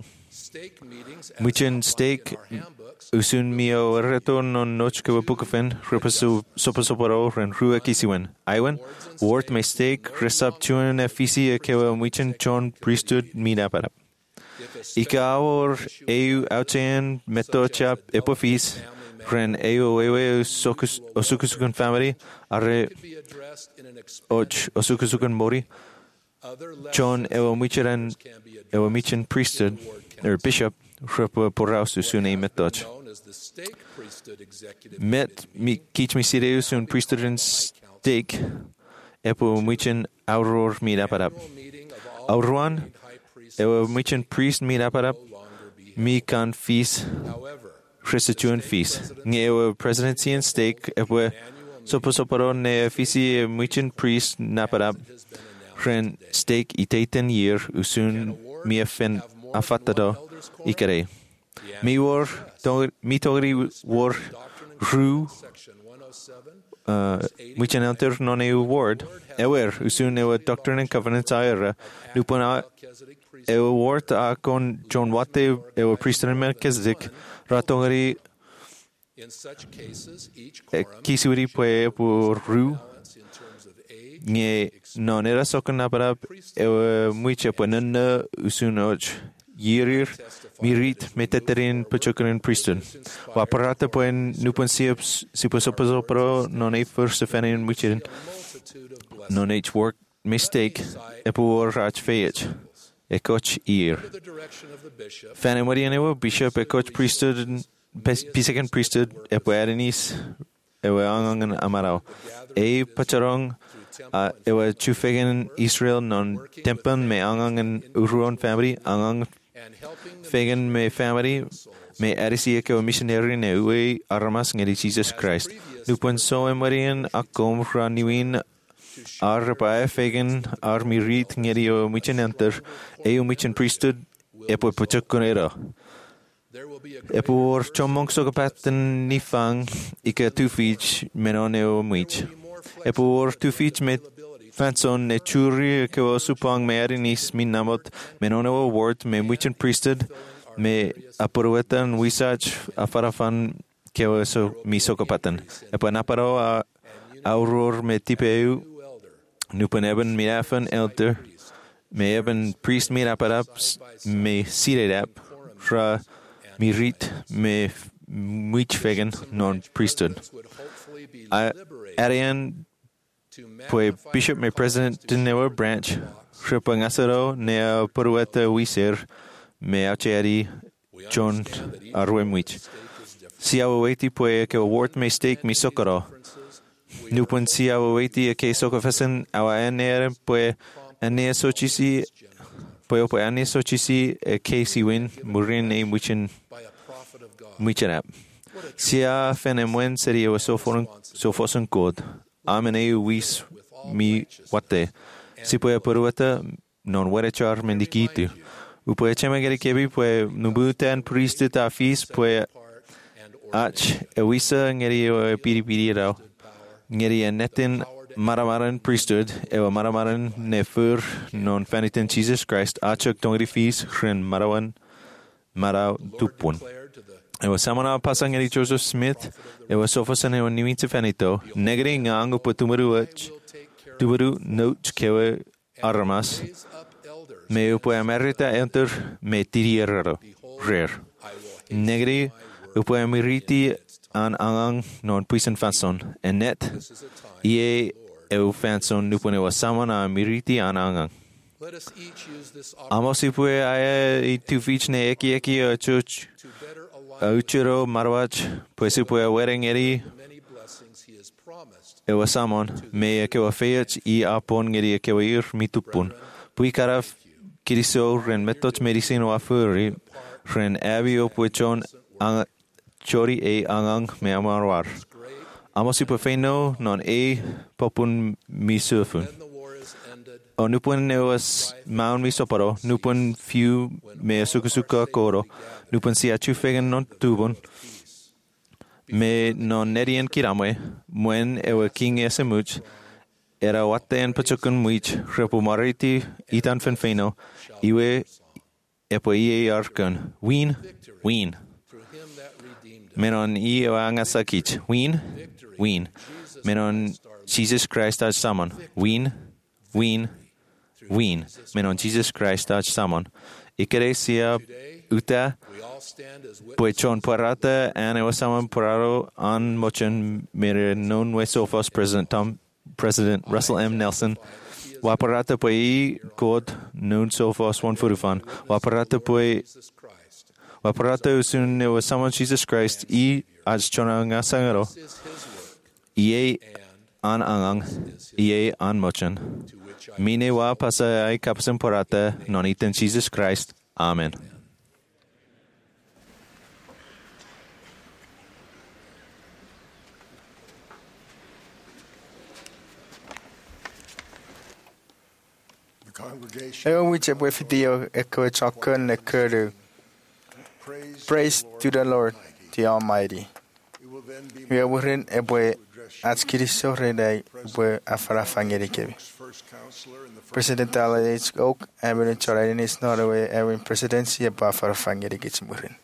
Michin stake usun mio reto non noch ke pukafen repasu sopasoparo ren rua kisiwen. Iwan ward me stake resap tuan efisi ke michin chon priesthood meetup up. Ika awor eu outchen metochap epofis ren eu ewe sokus osukusukun family are och osukusukun mori John ewa michiran ewa michin priesthood or bishop repo poraus usune metoch met mi kich mi sireus un priesthood in stake epo michin auror miraparap auruan ewa michin priest miraparap mi kan fees restitution fees nge ewa presidency and stake epo soposoporo ne fisi michin priest naparap ren stake itaten year usun mi afen afatado ikare mi war mi tori war ru uh michin enter non eu ward ewer usun ewa doctrine and covenants ira nupona ewa ward a con John Watte ewa priest and Melchizedek ratongari Kisuri pue por ru nge non era sokan naparap ewa muiche puanana usunoch yirir mirit meteterin pachokarin priesthood waparata puen nupan siaps siposopasopro non e first offending muichin non h work mistake epor rach feyach ekoch ear fanamarian ewa bishop ekoch priesthood Pisakan priesthood epuerinis ewa angangan amarao e pacharong ewa chufegen Israel non tempan me angangan uruon family angang fegen me family me arisia ke missionary ne uwe aramas ngeri Jesus Christ nupan so emarian akom raniwin arpa fegen armirit ngeri o michin enter e michin priesthood epu pachakonera Epor chomong sokapaten nifang ika two feet menoneo muich. Epor two feet met fanson ne churi ke supang me arinis minamot menoneo word me muichin priesthood me apuruetan wisach afarafan ke so mi sokapaten. Epanaparo a auror me tipeu nupaneben me afan elder me eben priest me aparaps me sidedap fra mirit me muichfegen non priesthood. Arian pue bishop me president de newa branch Shripangasaro nea porueta wiser me acheari John arwemwich. Siawaweti pue ke award me stake mi sokoro. Nupun siawaweti ke sokofesen awa ene pue ane sochisi pue pue ane sochisi ke siwin murin e muchin Michanap. Sia fenemwen seria was so foreign so fosun god. Amene wis mi wate. Si puede perueta non werechar mendikitu. Upue chema geri kebi pue nubutan priesthood afis pue ach ewisa ngeri o piri piri rao. Ngeri netin maramaran priesthood ewa maramaran nefur non fanitin Jesus Christ achuk tongri fis hren marawan marau tupun. Ewa samana pasang ngeri Joseph Smith ewa sofasan ewa niwinte fanito negeri ngang upo tumaru ach tumaru noach kewa armas me upo emerita enter me tiri raro rare. Negeri upo emeriti an angang non puisan fason enet ie eu fanson nupone wa samana miriti an angang. Amos ipue aya i tu fich ne eki eki a chuch uchiro marwach pues ipue wedding eri e wa samon me ke wa fech i apon ngeri ke wa ir mitupun pui karaf kiriso ren metoch medicino afuri ren avio puechon ang chori e angang me amarwar. Amos ipue feino non e popun misufun. O nupun ne was maun misoparo, nupun fiu me sukusuka koro, nupun si achu fegen non tubon, me non nerien kiramwe, muen ewe king esemuch, era wate en pachukun muich, repumariti itan fenfeno, iwe epo ie arkun, ween, ween. Menon i ewa angasakich, ween, ween. Menon Jesus Christ aj samon, ween, ween, ween. Menon Jesus Christ aj samon. Ikere sia uta puechon parata an ewa samon pararo an mochen mere non we sofos President Tom President Russell M. Nelson. Waparata pui god non sofos one furufan. Waparata pui Waparata usun ewa samon Jesus Christ i aj chonanga sangaro. Ie an angang, ie an mochen. Mine wa pasa ai kapsam porata non iten Jesus Christ. Amen. The congregation Ewa wiche pue fitio eko chokun ne kuru. Praise to the Lord, the Almighty. will then be We are within a boy at Skiriso Rede, where Afarafangeri. first counselor in the first President Alliance Oak, Evan Chorin is Norway, Evan presidency above Farafangeri Gitmurin.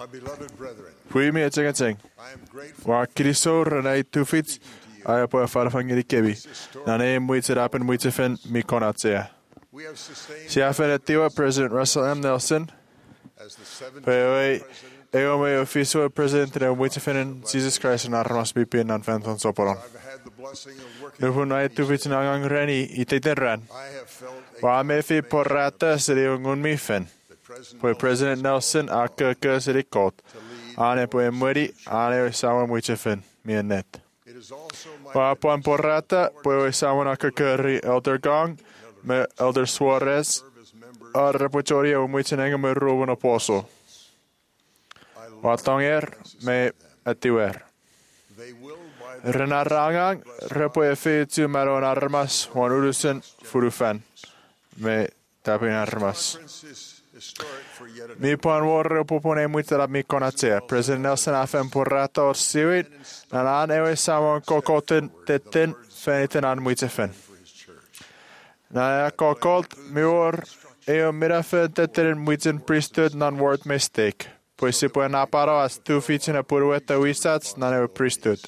My beloved brethren, Pwy mi ydych ting? I am grateful Wa kirisor yn ei tŵffit a y bwy ffarfang i kebi. Na ne mwyd yr apen mwyd y ffen mi konat se. we have sustained Si a ffen y diwa President Russell M. Nelson. as the seventeenth Pe oi president. eo me ofiso y President yn mwyd y ffen yn Jesus Christ yn armas bipin na'n ffen ton soporon. I've had the blessing of working. Nw hwn ai tŵffit yn angang reni i teityn ren. I have felt a Wa me fi porrata sydd i'w ngwn mi ffen. that President Pwy President Nelson a gyga sydd i god. Ane pwy ymwydi, ane o'i sawan mwyd y ffen. Mi yn net. It is also my Wa po'n porrata, pwy o'i sawan ac y gyrru Elder Gong, me Elder Suarez, serve as member. ar y bwytori o mwyd yn engym y rhywun o poso. I Wa love tonger, me y diwer. They will by the Ryn ar rangang, rhywbwy y ffyd tiw meron armas, wan urusyn ffwrw ffen. Me dabyn armas. conference is historic for yet another. Mi po'n war o popon e mwyd ar mi konate. President Nelson a ffen porrata o'r siwyd, na'n an ewe sawan kokotyn detyn, ffenityn an mwyd y ffen. For his church. Na kokolt, mi war eo mirafen detyn mwyd yn priesthood na'n word mistake. Pwy si pwy'n aparo as tu ffityn y pwrwet y wisats na'n ewe priesthood.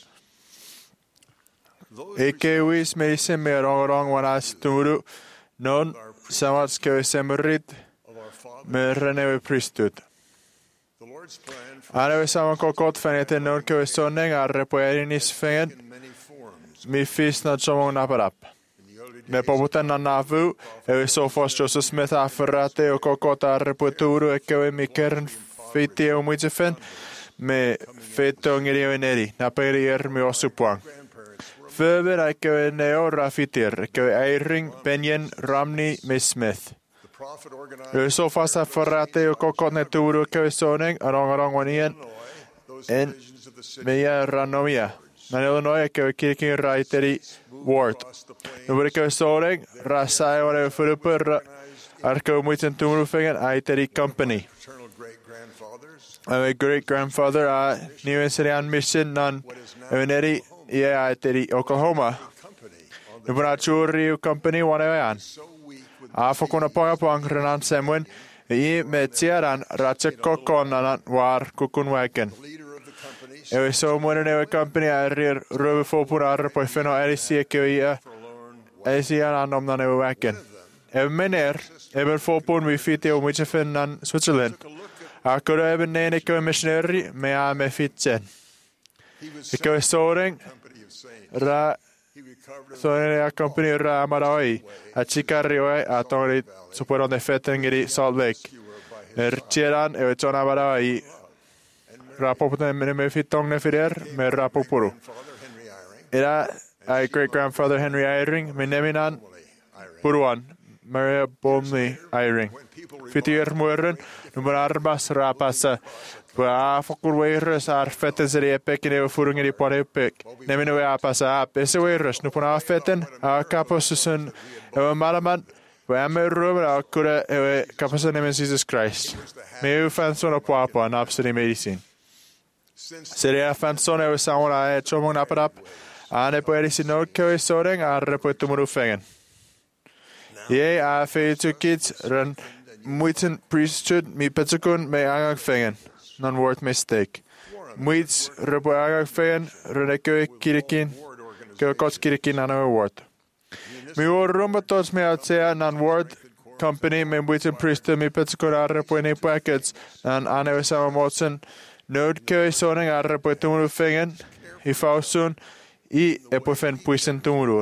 E ke wis me isem me rong rong wan as tumuru, non samats ke semrit Of our Father, me renewe priesthood. the Lord's plan for Ane we saman kokot fenete non ke we soneng ar repoerin is fengen, in many forms. mi fis na chomong naparap. In the early Me days, pobutan na nafu, e we sofos Joseph Smith a ferrate o kokot ar repoeturu e ke we mi kern feiti e umwite fen, me feito ngiri o neri, na peri er mi osupuang. grandparents were Fyber a ke we neo rafitir, ke we Eiring, Benjen, Romney, me Smith. the prophet organized E we sofos a ferrate o kokot ne turu ke we soneng, arong arong wanien, those en divisions of the city me ia ranomia. Na Illinois ke we kirkin raiteri ward. across the plain. Nu word ke we soneng, rasai o ne furuper, ar ke we mwiten tumuru fengen, aiteri company. Paternal great-grandfathers My great grandfather a New Syrian mission nan eveneri ie aiteri Oklahoma. company on Nu buna churi company wane an. so weak with A fokona ponga pong renan semwen i me tiaran ratcheko konanan war kukun waken. the leader of the company E we so mwene ne company a rir rube fopura ar po feno erisi ke ia forlorn erisi an anom nan e waken. E mener eben fopun vi fite o mwche fen nan Switzerland. A kura eben nene ke missionary me a me fitchen. he was Ik sent heb storing, to a company of saints. ra He recovered in storing a company ra marai, a chica rioi, a tongi superon de fetengiri Salt Lake. Er tieran e tona marai, ra poputen me me fitong ne firer, me ra popuru. Father Henry Eyring, Era a great grandfather Henry Eyring, me neminan Eyring. puruan, Maria Bomley Eyring. Fitier mueren, nummer arbas ra passa. Wa fokur weirus ar fetes eri epek ne furung eri pore epek. Nemine we a passa a pese weirus nu puna feten a kaposusun e malaman we me ruber a kura e kaposun nemen Jesus Christ. Me u fanson o papa na apseri medicine. Seria fanson e sauna e chomong naparap. Ane poeri sinor ke soreng ar repotumuru fengen. Ie a fe tu kids ren muiten priesthood mi petukun me angang fengen. Non-word mistake. Muits rubo agag fen reneke kirikin ke kots kirikin an word. Mi or rumba tots me atsea non-word company me muiten priesthood mi petukun arre po ne packets an ane sama motsen nod ke soning arre po tumuru fengen i fausun i e po fen puisen tumurur.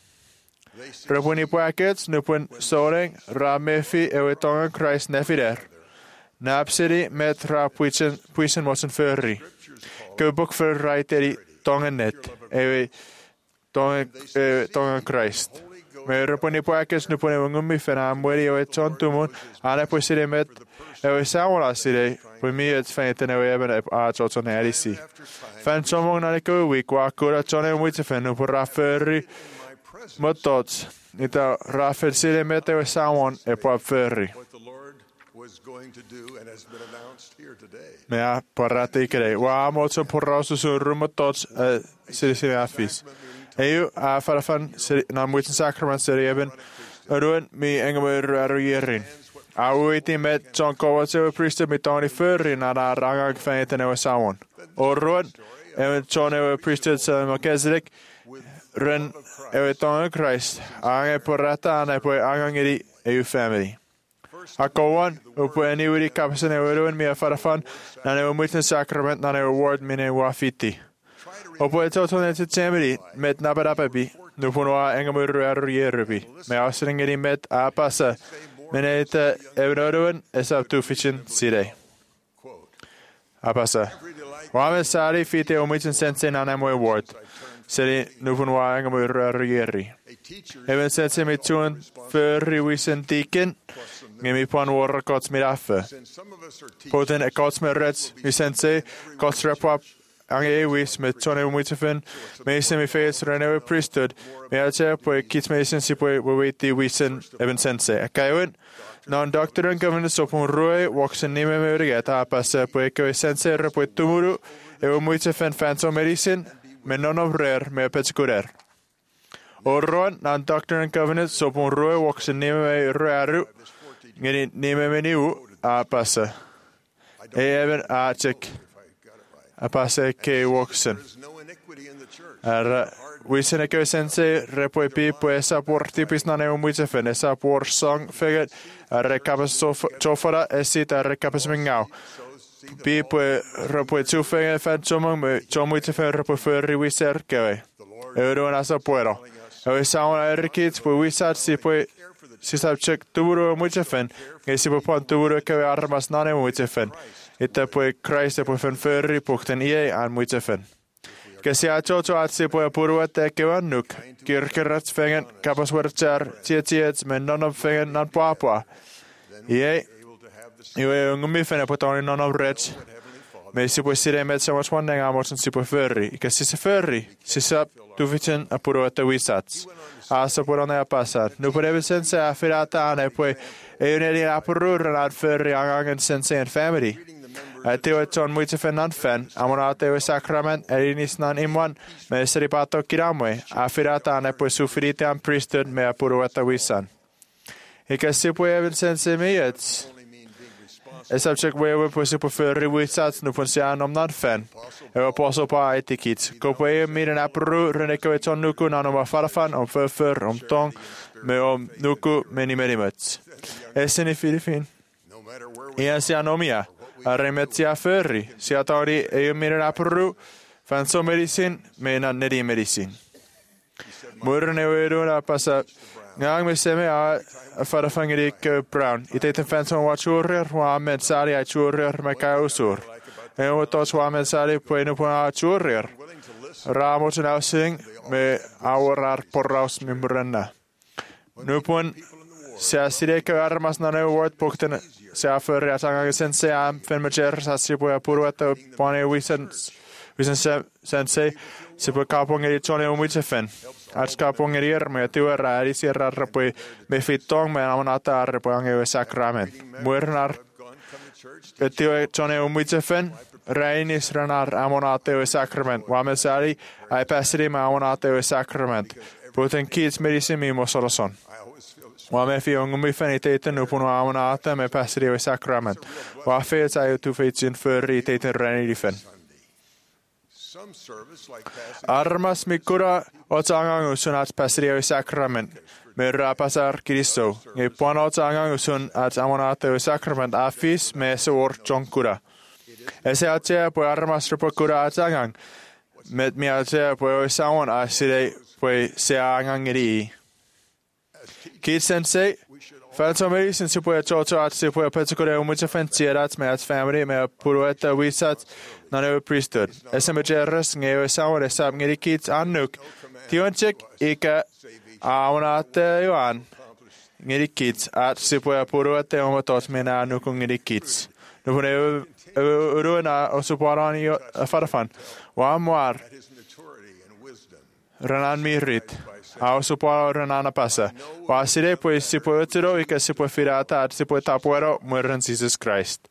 Repuni packets nupun soring ramefi e wetonga Christ nefider. Napsiri met ra puisen puisen mosen förri. Ke book för writeri tonga net. E tonga e tonga Christ. Me repuni packets nupun ngummi fena amweri e ton tumun ana puisire met e samola sire. Pwy mi et feniten e eben a tsoton erisi. Fan somong na ko week wa kura tone mwite fenu por raferi. Motots. Niitä Rafael sille meteo saamon e po ferri. what the Lord was going to do and has been announced here today. Mea parati kere. Wa motso porrausu sun rumotots sille sille affis. Eiu a farafan na muiten sakrament sille eben. Ruin mi engemur arierin. A uiti met John Kovacs ewe priesthood mit Tony Furry na na rangag feiten ewe sawon. O rood, ewe John ewe priesthood sa Melchizedek, ren ewe Tony Christ, ange porrata ane poe angangiri ewe family. A kowan, upo eni wiri kapasan ewe ruin mi a farafan, na ewe muiten sacrament na ewe ward mine wafiti. Opo eto tonet et semeri, met nabarapabi, nupunwa engamuru arruyerubi, me ausringeri met a pasa, Meneitä euroruun esa tufficin sire. Apasa. Waame saari fite omiten sense nana moi ward. Seri nufun waanga moi rarrieri. Even sense mit tuon förri wisen tiken. Ngemi pon warra kots miraffe. Poten e kots merrets visense kots repap. Ange ewis met tone omiten meisen mi fees renewe priesthood. Me ache poe kits meisen si poe wawiti wisen even sense. Akawen. Non doctor and governor sopon roe walks in nime merigeta passa poe que sense repoe tumuru e o muite fen fanso medicine me non of rare me petscurer. Orron non doctor and governor sopon roe walks in nime raru ngeni nime meniu a passa. E even a check a passa ke walksen. Ara Wisen eke sense repoe pi poe sa por tipis na neo muite fen esa por song feget re capas chofara esit re capas mingau. Pi poe repoe tu feget fan chomong me chomuite fen repoe ferri wiser kewe. Euro na sa puero. Ewe sauna erkit poe wisat si poe si sab check tuburo muite fen e si poe pon tuburo kewe armas na neo muite fen. Ita poe Christ poe fen ferri pukten ie an muite fen. Que se ha chocho at se poe puruat e kewan nuk. Kirkerats fengen kapas werchar tietiets men non of fengen nan papua. Ie, iwe ungumi fene potoni non of rech. Me si poe sire met so much one neng amorsen si poe ferri. Ike si se ferri, si sa tufiten a puruat e wisats. Asa purone a passat. Nu podevi sense a firata ane poe e uneri a purur ad ferri angangen sense en family. Teo et on muite fen nan fen, amonate o sacrament, erinis nan imwan, me seripato kiramwe, afirata ane poe sufrite am priesthood me apuruata wisan. Ike si poe even sense meiets. Esab check wewe poe si poe ferri wisats nu pon si anom nan fen. Ewa poso pa etikits. Ko poe miren apuru, reneko et on nuku nan oma farafan, om ferfer, om tong, me om nuku meni menimuts. Eseni Filipin. Ian si anomia. Arremetsia ferri, si atori e miren apuru, fanso medicine, mena neri medicine. Murne weru passa, ngang me seme a farafangerik brown. Ite fanso wachurer, wa mensari a churer me kausur. E o tos wa mensari puenu puna churer. Ramos na sing me aurar porraus mimbrana. Nupun se asire ke armas na ne word pokten se aförre att han sense am fenmerger sa si poe puruata pone wisen wisen sense se poe kapongeri chone umite fen at kapongeri me tuer ari sierra poe me fitong me amonata ar poe ange sacrament muernar etio chone umite fen reinis ranar amonate sacrament wamesari ai passeri ma amonate sacrament poten kids medicine mo soloson. Wa me fi ungumi feniteiten upun wa amonata me passeri o sacrament. Wa feet ai tu feitsin förri teiten renidifen. Armas mikura otsangang usun at passeri o sacrament. Me rapasar Kristo. Nge pon otsangang usun at amonata o sacrament afis me se or chonkura. Ese atea po armas repokura atsangang. Met mi atea po o saon asire po se angangiri. Kids sensei, fanso medicine si poe chocho at si poe petsucore umucha fentierat me at family me purueta wisat nane priesthood. Ese me gerres ngeo saur esab ngiri kids annuk. Tionchik ika aonate yoan ngiri kids at si poe purueta omotot me na annuk ngiri kids. Nupune uruena osuparani farafan. Wa muar renan mirit. Au supo renana passa. Wa sire poe si poe tiro ika si poe firata at si poe tapuero mueren Jesus Christ.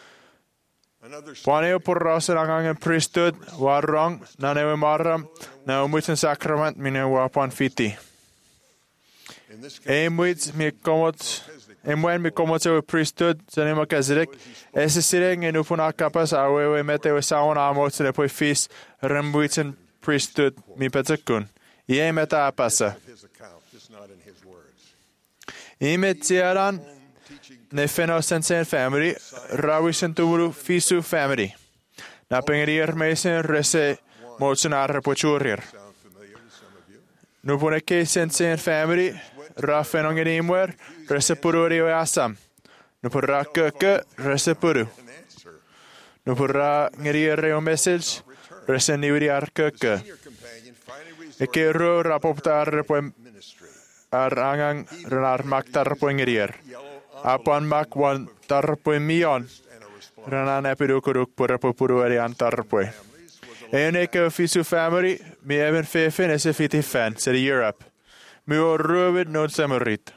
Paneo por rosa angangen priesthood wa rong naneo maram na umuiten sacrament mine wa pan fiti. E muit mi komot Emwen mi como te priesthood zane Melchizedek. Ese sireng en upuna kapas awe we mete we sawan amo te poi fis rembuiten priesthood mi petakun. Ie meta apasa. His account, just not in his words. Ime tiaran ne feno sensen family rawi senturu fisu family. Na pengerier meisen rese motion arre pochurir. Sound familiar to some of you? Nu pone ke sensen family ra fenongen imwer rese pururi o asam. Nu pura ke rese puru. An answer. Nu pura ngerier o message rese niwiri ar ke. Your companion finally resorted Eke ro rapoptar po ministry. ar angang renar maktar po ngerier. Apan mak wan tar po mion. Renan epidukuruk pura po puruari antar po. Ene ke fisu family mi even fefen ese fiti fan sedi Europe. Mi o ruvid no semerit.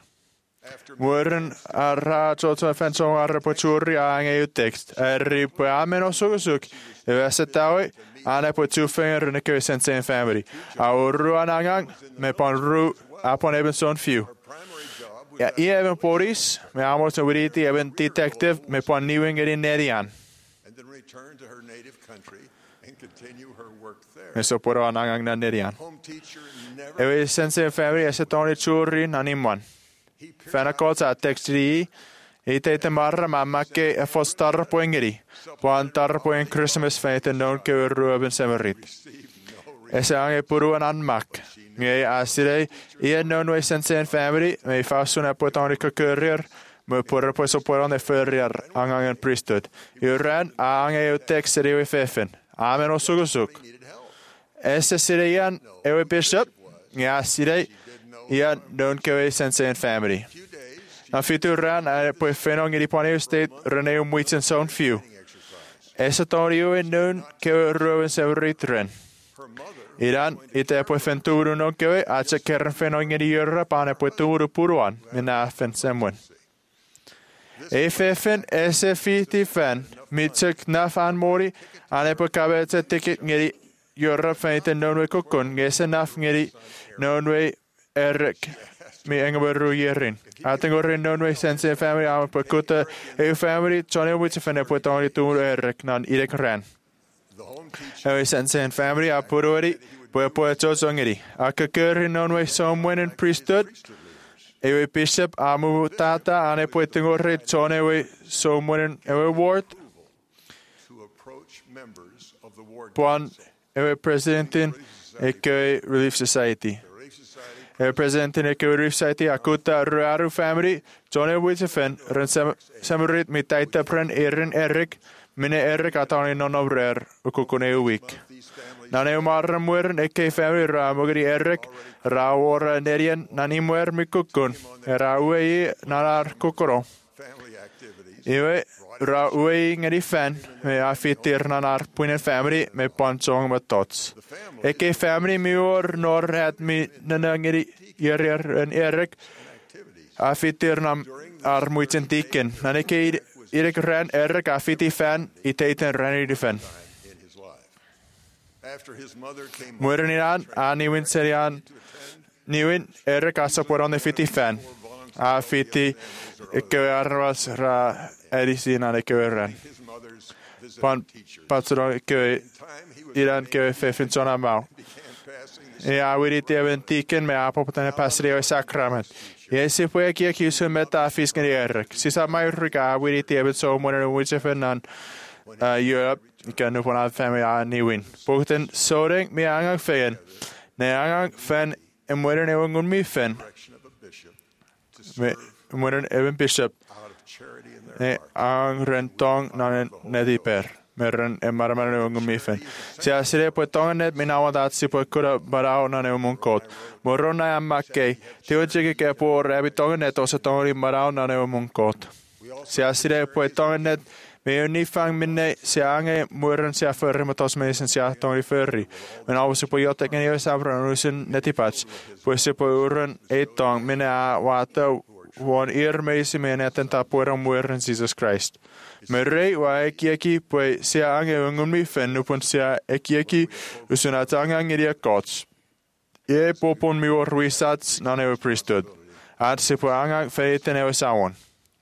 Mueren arra toto fenso arra po churri ange u text. Erri po ameno sugusuk. Evese tawe ane po tu finger ne ke sense family. Au ru anangang me pon ru apon even son few. Ja, I even polis, me amos no wiriti even detective me pon niwing in nerian. And then return to her native country and continue her work there. Me so poro anangang na nerian. Home teacher never Ewe sense family ese toni churri nanimwan. Fena cosa texti I teite marra mamma ke e fos tar po ingeri. Po antar po in Christmas feite non ke ruben semerit. Ese ange puru an anmak. Nge asire I non we sense family me fasuna po toni courier me pura po so poron e ferrier angangen priesthood. I ran ange u texti we fefen. Amen o sugusuk. Ese sirian ewe bishop. Nge asire ia non ke we sense family. Na fitu ran a po fenong i pone state reneu muiten son few. Ese torio en non ke ruben semerit ren. Iran ite po fenturu no ke a che kern fenong i yura pane po turu puruan mina fen semwen. E fefen ese fiti fan mitek na fan mori ane po kabete ticket ngeri yura feite non we kokon ngese naf ngeri non we Eric mi engeberu yerin. Atengo rin non we sense family am po kuta e family chone which fene po toni tu Eric nan irek ran. E sense family a purori po po chosongeri. Akaker non we someone in priesthood. E we bishop amu tata ane po tengo rin chone we someone in e ward. to approach members of the ward Pon e we president in e Relief Society. E president in e Relief Society akuta ruaru family Johnny Wisefen ren semerit mi taita pren erin Eric mine Eric atani non of rare ukukune week. Nane marra mueren e ke family ra mogri Eric ra ora nerian nani muer mi kukun ra we narar kukoro. family activities. Iwe ra we ngeri fan me afitir nanar puinen family me ponchong ma tots. E ke family mi or nor het mi nanangeri yerer en Eric afitir nam ar muiten tiken. Nane ke Eric ran Eric afiti fan I teiten ran I fan. in his life. After his mother came Mueren iran a niwin serian niwin Eric asaporon de fiti fan. Afiti ke arvas ra edisina de ke ran. his mother's visiting Pan teacher. patron ke Time he was iran ke fefin sona mau. passing the E a wiriti even tiken me apopotene pasri o sakrament. Jesi pue ki akiusu meta fisken Eric. Sisa mai rika wiriti even so monen wichefen nan Europe kan nu pon al family a niwin. Pokten soring me angang fen. Ne angang fen en monen even gun mi fen. direction of a bishop to Me serve monen even bishop. out of charity in their Ne ang rentong nan nediper. Merren en marmaren even gun mi fen. Se asire po tonget minawadat si po kura barao nan even mun kot. Morona ammakkei. Tio chiki ke po rebi tonget osa tongri barao nan even mun kot. Se asire po tonget me uni fang minne se ange mueren se förri med oss med sin se tongri förri. Men av se på jotek en sabra nusin netipats. Po se po uren etong minne a wata won ir meisi men etenta pueran mueren Jesus Christ. Me rei wa ekieki po se ange ungun mi fen upon se ekieki usuna tanga ngiria gods. E popon mi or ruisats nan ewe priesthood. At se po anga feiten ewe sawon.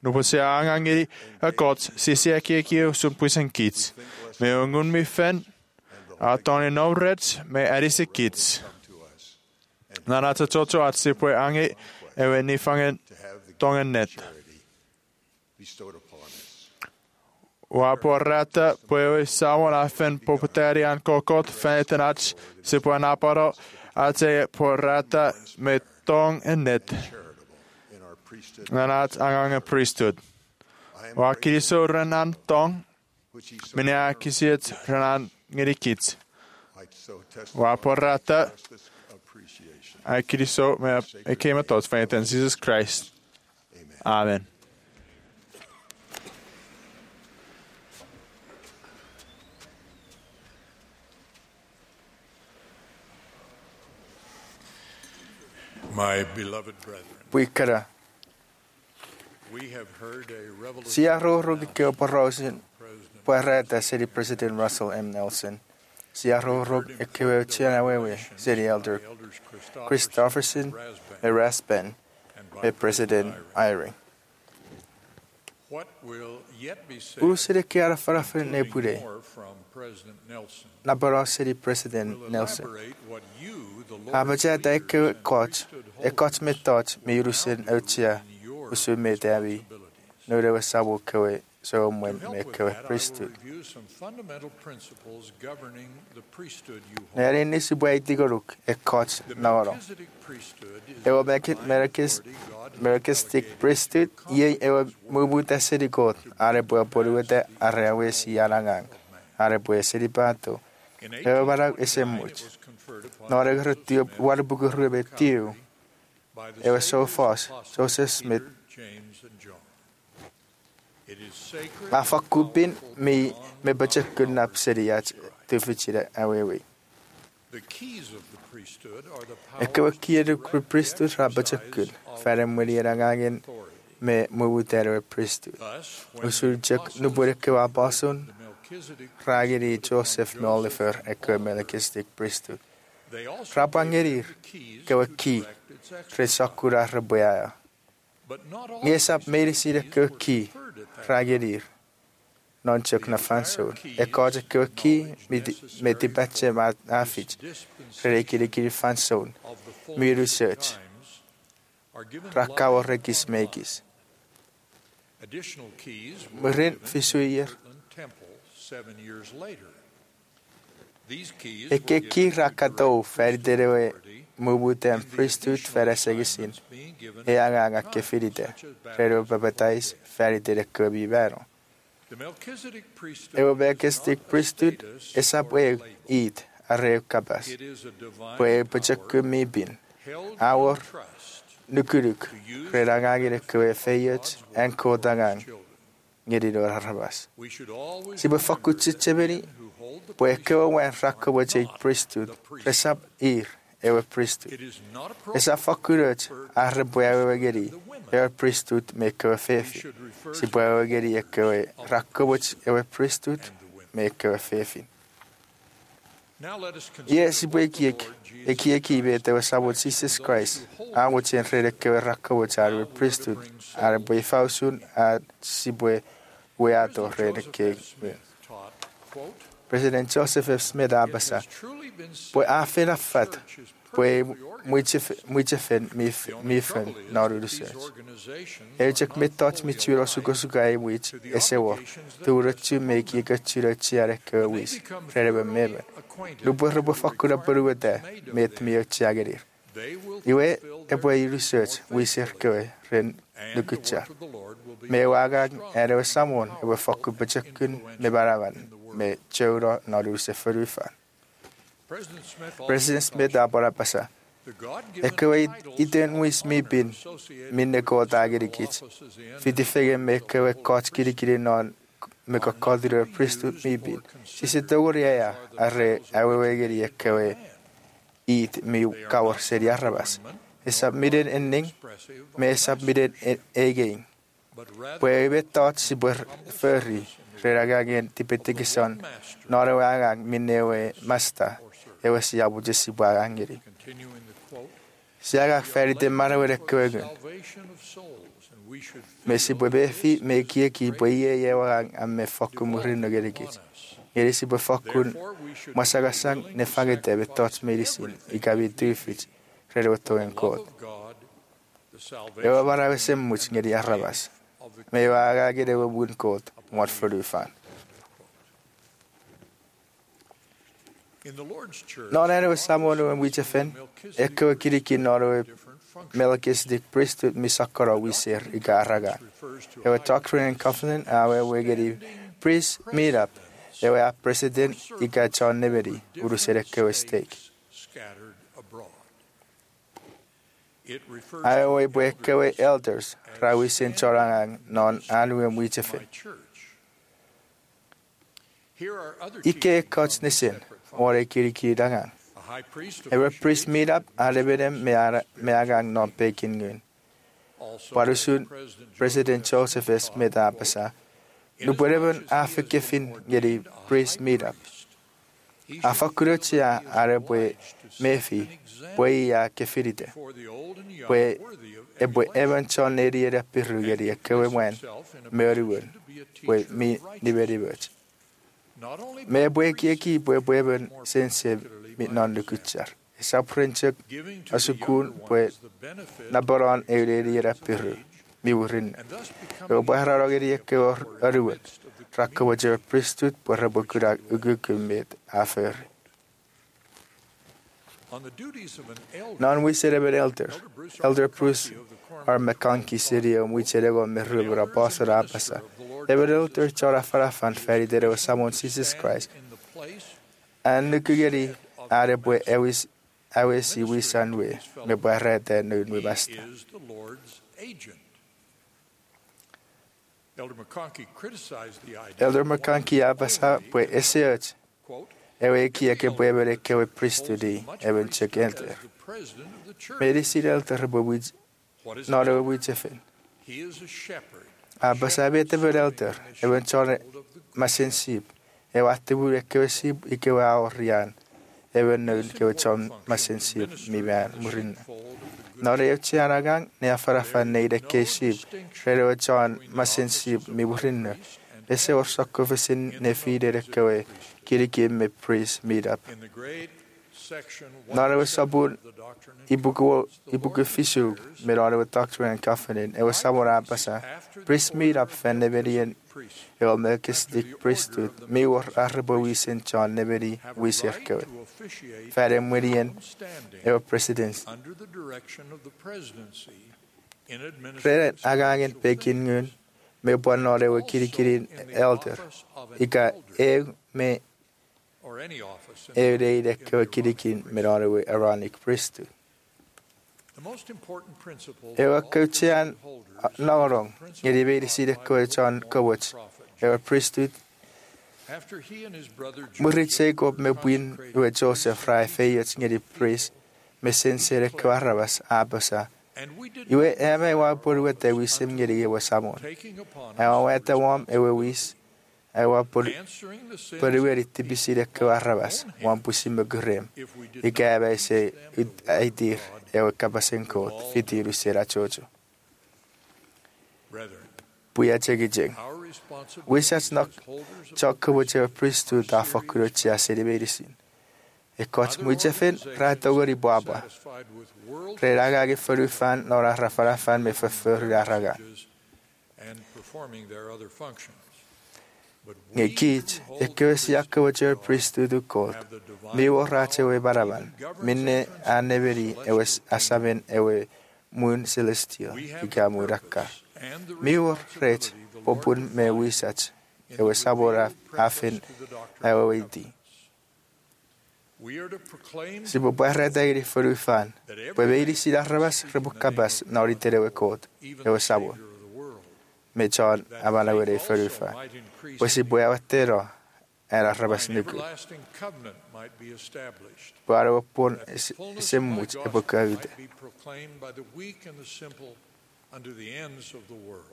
Nupo se angangiri a gods, si si aki aki sun puisen kits. Me ungun mi fen, a toni no reds, me adise kits. Nana ta toto at si pue angi, ewe ni fangen tongen net. bestowed upon us. Wa porrata pue sawan afen poputarian kokot fenetenach, si pue naparo, ate porrata me tong en net. In our priesthood, Nanat angang a priesthood. Wa kiso renan tong, which he so minea kisiet renan ngirikits. I so testify Wa porrata, this appreciation. I kiso me e came tot feneten Jesus Christ. Amen. My beloved brethren, Puikara. we have heard a revelation Sia rohrugi keo porosin President puerreta City President Russell M. Nelson. Sia rohrug e keo chianawewe City Elder Elders Christofferson Rasband, e Raspen and e by President Eyring. What will yet be said, Usire kiara farafre ne including pure. more from President Nelson, Na baro City President will Nelson. elaborate what you, the Lord's Abajata e leaders keo and coach e priesthood coach me touch me urusin holders ochia in your usu me davi. responsibilities. No rewa sabu keo so To mwen help me with keo that, I will priesthood. review some fundamental principles governing the priesthood you hold. Nere nisi bua itigoruk e coach The na oro. Melchizedek priesthood is Ewa the Melchizedek- divine Melchizedek- authority God has Melchizedek delegated priesthood to ye ewa accomplish mubuta City God are bua poruete are awe si arangang are bua City pato. In Ewa barak eighteen ese twenty-nine, much. it was conferred upon Nore Joseph gratio Smith warbugu rube tiu. by the Ewa so Savior's fast. apostles Joseph Smith. Peter, James, and John. It is sacred Ma and fakupin powerful mi beyond me bacha knowledge. kunap City yach tufichira awewe. The keys of the priesthood are the E powers kawa to kieru direct kru priesthood ra bacha exercise kun. of Fere muri rangangen authority. me mubuta priesthood. Thus, when Usul the chek apostles nubure kewa basun. the Melchizedek Ragiri priesthood Joseph upon me Oliver e Joseph kawa and Melchizedek priesthood. they also Rapangerir, gave the keys kawa to ki, direct its exercise. Tresakura raboya. But not all Ngesap priesthood meiri sira keys kawa were ki. conferred at that Ragirir. Non chek na fanso. E kaja kawa ki me ti bache ma afich. Rere kiri kiri fanso. of the fullness Me of research. times are given Rakawa live regis upon live. megis. Additional keys were Murin given fisuir. in Kirtland Temple seven years later. These keys E were ke given ki to rakato direct fer priesthood derewe authority mubutem in the priesthood additional fere segisin. assignments being given E at anga that ke time, firite. such as Rero baptism. babatais fer dere kabi vero. The Melchizedek priesthood E o is Melchizedek not a priesthood status esap or a we label. eat arre kabas. It is a divine Pue power pachaku mi bin. held Our in trust nukuruk. Redangagire kwe feyet en kodangang. children. Ngerido rabas. We should always Si bu remember fakku that chicheberi. men who hold the Pue kewa priesthood wen rakko are wache not priesthood. the priesthood. Resap ir ewe priesthood. It is not Esa appropriate fakkurot arre bue ewe geri. the women. Ewe priesthood me kewa We fefi. should refer Si to bue ewe geri e kewe rakko wach ewe priesthood and the women. me kewa fefi. Now let us Ye consider si what bue the kiek. Lord E Jesus kie ki be Christ te wasabo expects Jesus from Christ. those who hold A the wache en rede kewe rakko wach arre priesthood. Arre bue fausun a si bue we ato President rede Joseph ke. F. Smith taught, quote, President Joseph F. Smith "It abasa. has truly been said Pue a that fena the fat. church is Pue perfectly organized. muiche fen mi The only mi trouble fen is na that ru these research. organizations E are chek not me touch mi fully chiro aligned suko suka e wich to the ese wo. obligations that Tu ro rest chu upon me ki them. ka chiro chiare ke When they wis. become Rede be thoroughly mebe. acquainted Lu bu with rebo the fakura puru requirements wete. made of Met them, mi o chiagerir. they will Iwe fulfill e their bue duties research more wi ser faithfully, ke ren and lu the kucha. work of the Lord will be Me waga stronger, ere we samon e we fakku powerful, bachakun and me baravan. influential in the Me world. choro na ru se furufa. President Smith also President Smith cautioned abora pasa. the E God-given kewe titles iten of wis mi honor bin. associated Minne with ko the dagiri several kits. offices in Fiti and fege under me the kewe holy koch kiri kiri non me ko kodiro priesthood mi bin. Si se tawri ya arre awewe giri kewe eat mi kawar seri arabas. E submitted ending me submitted again. Pue be tot si bur ferri reragagen tipetikison nore wagang minnewe masta ewe si abu jesi bagangiri. Continuing the quote, Siaga feri te mara wera kwegun. salvation of souls, and we should Me si bwe befi me kia ki bwe ie ie wa a me foku murino gere kit. Gere si bwe fokun masaga sang ne fagete be tots medicine i kabi tufit rere wato en love kot. of God, the salvation Ewa bara we sem much ngeri arrabas. of the Me wa aga gere wa bun kot mwat fodu fan. in the Lord's church. No nere wa samono wa mwiche fen. Eke wa kiriki noro wa different functions Melchizedek priesthood misakara wisir i ka arraga. refers to Ewa Doctrine and Covenant awe we geri priest meet up. Ewa a president i ka John Neberi urusere ke wa stake. scattered abroad. It refers Awe to we bwe ke wa elders rawi sin chorangang non anu wa mwiche my fen. church. Here are other Ike teachings kots on the nisin separate ore kiriki dangang. A high priest Ewa officiates priest meet up alebedem me ara me agang non pekin ngun. also Parusun President President Joseph S. Medapasa. Nubureban afekefin geri priest meet up. Afakurochia arebwe mefi bwe ya kefirite. for the old and young Bwe worthy of ebwe evan chon neri era pirru geri ekewe mwen meoriwen. Bwe mi niberi bwech. not only Me bwe kieki bwe bwe ben sense mit non de kutchar. Sa princhek giving to the asukun younger bwe ones the benefit naboron euri era pirru. Mi wurin. and thus Ewa becoming bwe hararo geri ekewe oriwen. Rakawa jer priesthood bwe rabo kurak ugukumit afer. on the duties of an elder. Non we said about elder. Elder Bruce or McConkie City and we said about me rubber apostle apasa. Ever elder chora farafan ferry there was someone Jesus Christ. in the place And the kugeri arebwe ewis awesi we sanwe. Me bwe rete noon we basta. is the Lord's agent. Elder McConkie criticized the idea. Elder McConkie apasa bwe esearch. Quote, Ewe kia ke bwe bere kewe priesthoodi. much Ewen priesthood check elder. as the president of the church. Me disi elder bwe wij What is not an a elder? wij chefen. He is a shepherd. Abasa bete bwe elder. Ewen chore masensib. E wate bure kewe sib i kewe aorian. Ewe nun kewe chon masensib mi ban murin. Nore e chiaragang ne afarafa ne de ke sib. Rere we chon masensib mi murin. Ese or sokko vesin ne fide de kewe kiriki me priest meet up. In the great section Nore we sabun of the doctrine and ibuku ibuku fisu me nore we doctrine and covenant. E we sabun apasa. Priest meet up fen neberian. priest E o Melchizedek priesthood. Mi war arbo wisen chon neberi have a wisir right kewe. to officiate Fere mwirian standing e o presidents. under the direction of the presidency in Rere administration agangen pekin ngun. Me buan nore we kirikirin elder. Ika e me or any office. in e rei de kewe kirikin me nore we Aaronic priesthood. The most important principle E wa of all kauchian priesthood holders naorong. Ngeri be si de kewe chon kawach. E wa priesthood. after he and his brother Murit se gop me buin we Joseph rai feyet ngeri priest. Me sensere kewe arabas abasa. and we did Iwe e me wa puru we te wisim ngeri e wa samon. taking upon E wa we te wam e we wis. E wa puru answering the sins puru we riti bisi de kewe arabas. Wan pusim me gurem. if we did Ika ebe se aidir e wa kabasen kot fitiru sera chocho. brethren, Puya chegi jeng. our responsibility Wisats nok as holders of chokka wo che priesthood da fokuro chia seri berisin. E kot mujefen ra togori baba. satisfied with world Re raga ge furu fan nora rafara fan me fefur raga. and performing their other functions. But Nge we kich who e hold kwe the siaka wo che priesthood kot. have the divine Mi wo rache we baraban. Minne aneberi e wes asaben e we moon celestial. we have Ika the mu rakka. purpose and the Mi wo rech responsibility the Lord popun me wisach. E we sabora afin to the doctrine e of we the di. covenants. We are to proclaim Si bo puedes retairi furu fan. that every Puede ir si las rabas rebuscabas na oritere we kot. even E we the sabo. Savior of the world, Me chon that abana we faith furu also fan. might increase Pues si in puede avastero e las rabas an nuku. everlasting covenant might be established. Para we pon That the fullness se of my much e gospel bocaude. might be proclaimed by the weak and the simple unto the ends of the world.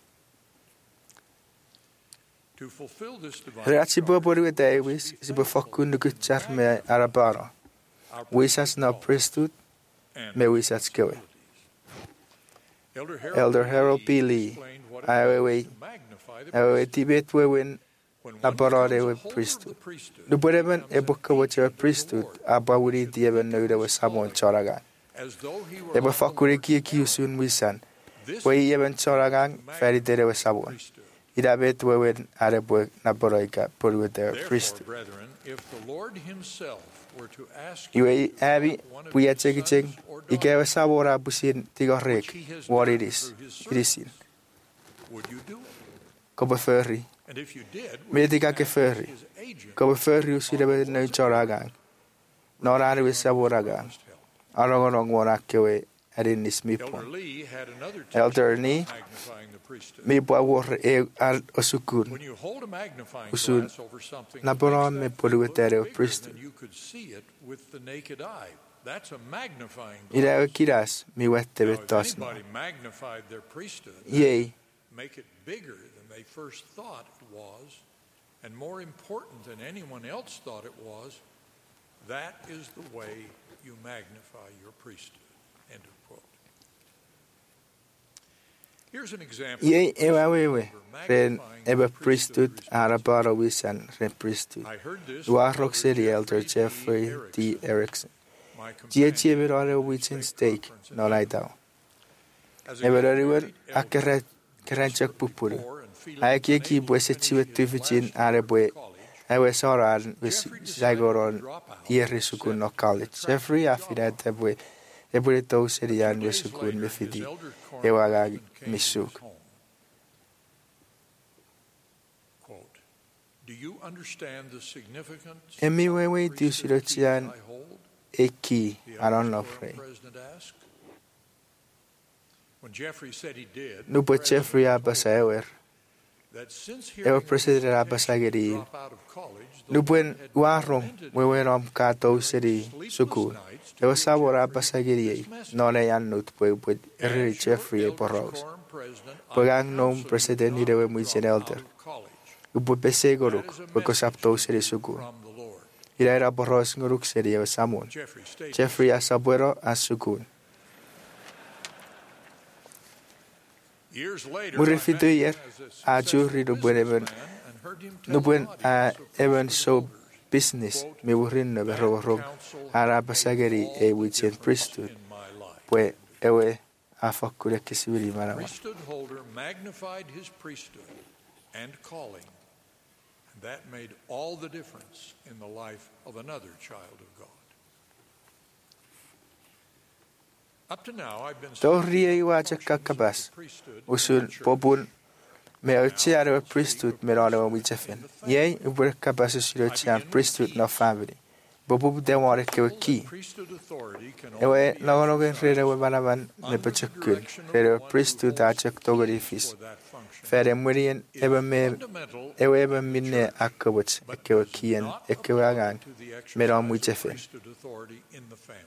To fulfill this divine Reat si bo charge, boru e dewis si bo fokku nuku char me arabara. our Wisas na priesthood and me wisatkewe. Elder Elder Harold B. Lee, explained what it awewe, means to magnify the awewe priesthood. tibet wewen When one na borode becomes a we holder of priesthood. the priesthood, Nuburemen he becomes ebuka wache we an agent of the priesthood, Lord, abawuri dieben neude we samon choragan. as though he were Ebe on the fakure Lord's kie account. kiusun wisan, This we is eben choragan feri dere we sabon. priesthood. Idabet wewen arebwe na boroika purwe de Therefore, priesthood. brethren, if the Lord himself were to ask Iwe abi one of puya his cheki chek sons or ikewe daughters, sabora busin tigorek which he has what done it is through his irisin servants, would you do it? kobe ferri And if you did, would Medica you che act ferri. as his agent kobe ferri usirebe no choragang norani we saboragang must help? arongorong wonakewe adin Elder ismipon Lee had another Elder teaching Lee, about magnifying the priesthood. mi bua wor e al osukun When you hold a magnifying Usun- glass over something, na it makes boron that me thing purwe look tere bigger priesthood. than you could see it with the naked eye. That's a magnifying ira glass. kiras mi wette Now, if betosno anybody magnified their priesthood, yei make it bigger than they first thought it was, and more important than anyone else thought it was, that is the way you magnify your priesthood. End of quote. Here's an example. yei of ewa priesthood wewe over ren magnifying ebe the priesthood responsibility. arabaro wisan ren priesthood I heard this Warrock from City Elder Elder Jeffrey D. Erickson, Erickson my Jie companion chiebe at rore the within stake stake conference in no laitao As a ebe young rore wen married elder, akere keranchak pupuri poor and feeling ai kie ki unable bwe to se finish chiwe his tuvichin last are year bwe of college, ewe soran wis Jeffrey decided to zaigoron drop out yeri and sukun set no a college track Jeffrey job. afidat ebwe ebwe to serian Two wis days sukun later, me his fidi elder quorum ewa ga husband came to his misuk home. Quote, "Do you understand the significance Emi of the wewe priesthood diusiro keys chian I hold?" eki The I don't elders know quorum frey president asked. When Jeffrey said he did, no the bwe president Jeffrey told abasa him ewer that since ewe hearing of his president intention abasa to geri drop out of college, the no Lord bwen had warong prevented wewe him rom ka to during seri sleepless sukun nights to ewe give sabora Jeffrey abasa geri this message. no le yan nut bwe bwe As eri your Jeffrey e elders boros quorum president, I Pagang nom counsel you president not ni dewe to muichen drop elder. out of college. Ubo pese goruk, That is a beko message sapto to seri you suku. from the Lord. Ira era boros nguruk seri ewe samun. Jeffrey stated, Jeffrey asabuero asukun. years later, Muri I met fitu him yer, as a a juri successful no buen even. businessman and heard him tell No buen the a audience of even priesthood so holders, business. quote, Me burin no berro rom. "Counsel Ara made basageri all e the wichen difference priesthood. in my life." Pwe ewe afakure kisibiri marawa. Priesthood holder magnified his priesthood and calling, and that made all the difference in the life of another child of God. Up to now, I've been To studying rie the iwa functions chaka of the kabas. priesthood in Usun our church. popun me ochi are priesthood me rone wa wichefen. Yei ubur kabas usiro chian priesthood no family. Bobu de more ke ki. Priesthood authority can Ewe only be nagono gen exercised rere we banaban me under the pachakun. direction of Rere one who priesthood a holds chak the togori keys fis. for that function. Fere murien It ebe is me fundamental ewe in ebe the minne church, akabot but ekewe does kien not ekewe apply agang to the exercise me rom of wichefen. priesthood authority in the family.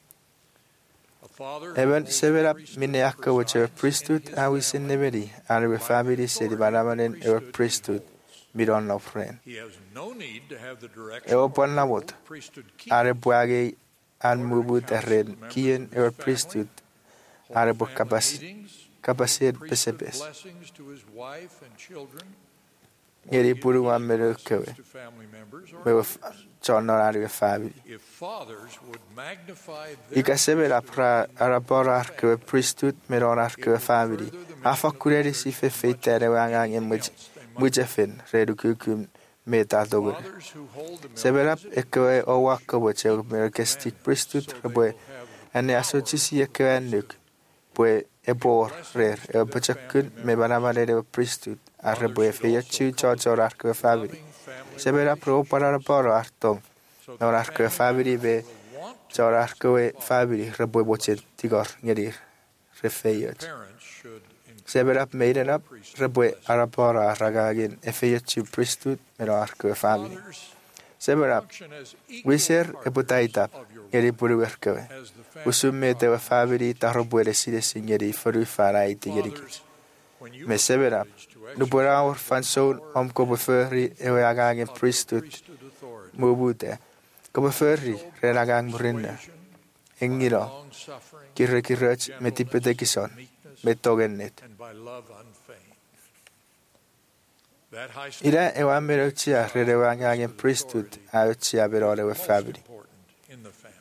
A father who Eben holds severa priesthood minne akabot ewe presides priesthood in his a wisin family neberi. Are we by the family sedi authority of the banamanen ewe priesthood he priesthood. holds. Mi don no friend. He has no need to have the direction Ewe or pon na approval bot. of priesthood keys. Are buage an mubut erren kien ewe priesthood. Hold Are bu family kabas meetings, kabasit priesthood pesepes. blessings to his wife and children, or Yeri give puru his wan mere blessings kewe. to family members or Mewe others. chon are we family. If fathers would magnify their Ika severa pra priesthood in arabora the arkewe priesthood me don arkewe family. Afa kureri si fe feitere we angang en muj mujefen redu kukum me ta dogur. fathers who hold the Severa Melchizedek ekewe o wakawe che merkestik priesthood reboe. Ane asociasi ekewe nuk. Pue ebor rer e pachakun me banamare de priesthood arreboe fe yachu chachor arkewe family. loving family Severa pro para arporo artom. so Non the arkewe family family be will want to chor arkewe family reboe boche tigor ngerir refeyot. parents should encourage Severap meiden up reboe arapora ragagin efeyachu priesthood mero arkewe family. fathers Severap function as equal wiser partners eputaitap of your ngeri work puru werkewe. as the family Usumme te provides. family tarroboe reside singeri foru fara itigeri. Fathers, when you Me are severap privileged to nu bora exercise or fanson om ko beferi ewe agagin priesthood priesthood authority, mubute. Ko beferi renagang murinna. persuasion, engiro long-suffering, kirrekirrech metipetekison metogennet. and by love unfeigned. That high Ira ewa merochia rerewangangen priesthood aochia berore we most family. important in the family.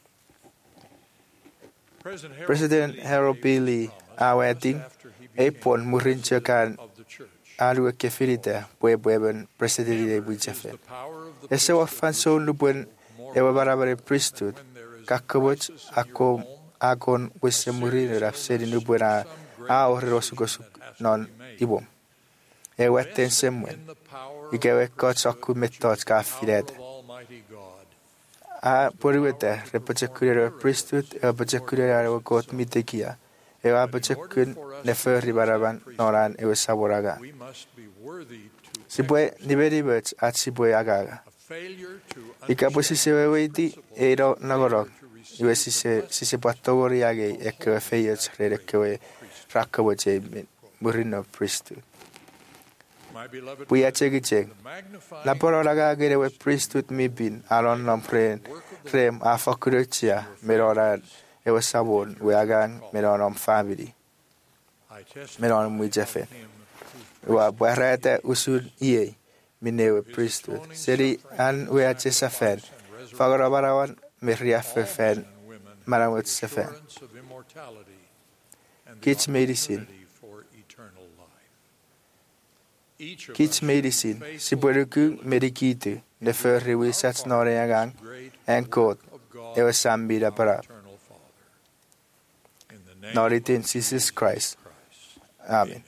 President Harold President B. Harold B. Lee aweting epon murinchokan of the church alue kefilite bwebweben president de buichefe. the power of the Ese wafan so lubwen ewa barabare priesthood kakkoboch ako akon wese murin rafsedi nubwena a orrosugosuk non ibom. Ewa ten semwen in the power ikewe kotsoku metot ka filete. of Almighty God. A poriwete repochekurere priesthood ewa pochekurere ewa kot mitekia. Ewa pochekun neferi baraban noran ewa saboraga. We must be worthy to Sibwe niberibet at sibwe agaga. a failure to Ikapo sisewe weiti eiro nagorok. Iwe sise sise patogori age ekewe feyets rekewe rakaboche murino priesthood. my beloved Puya chegicheng. magnify La pororaga gerewe priesthood mibin alon nompren rem afakurochia merora ewe sabon we agang meronom family. I testify Meron mwijefe. of him who Wa bwerete usun iye minewe priesthood. Seri an we achesa fen. Fagorabarawan miriafe fen. and women Maramut sefen. assurance of immortality and the Kitch medicine. opportunity for eternal life. Each of Kitch us medicine. faithful Siburuku medikitu. Ne förri wisats noreagang. great En kod. of God, Ewe sambida para. eternal Father. In the name Noritin of Jesus Christ. Christ. Amen.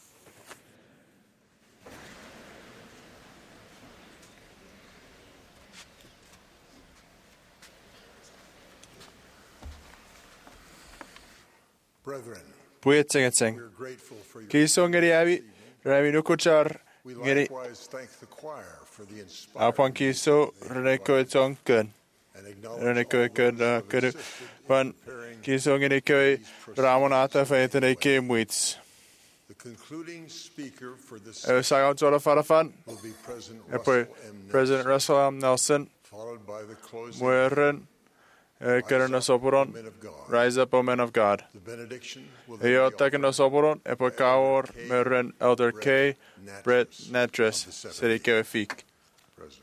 Brethren, Puetsengetseng. we're grateful for your Kiso ngeri abi, rami nukuchar We ngeri likewise thank the choir for the inspiring apon kiso reneko tonken. and acknowledge Reneko all ken those who have kere assisted in van preparing kiso ngeri koi ramonata feitene ke muits. the concluding speaker for this E sagon zola farafan, will be President e poi Russell M. President Russell M. Nelson, followed by the closing mueren, e keren na soporon, men of God. rise up, O men of God. The benediction will E then yo be taken na offered soporon, e poi kaor, mueren Elder K. Brett Natras, seri ke fik. President.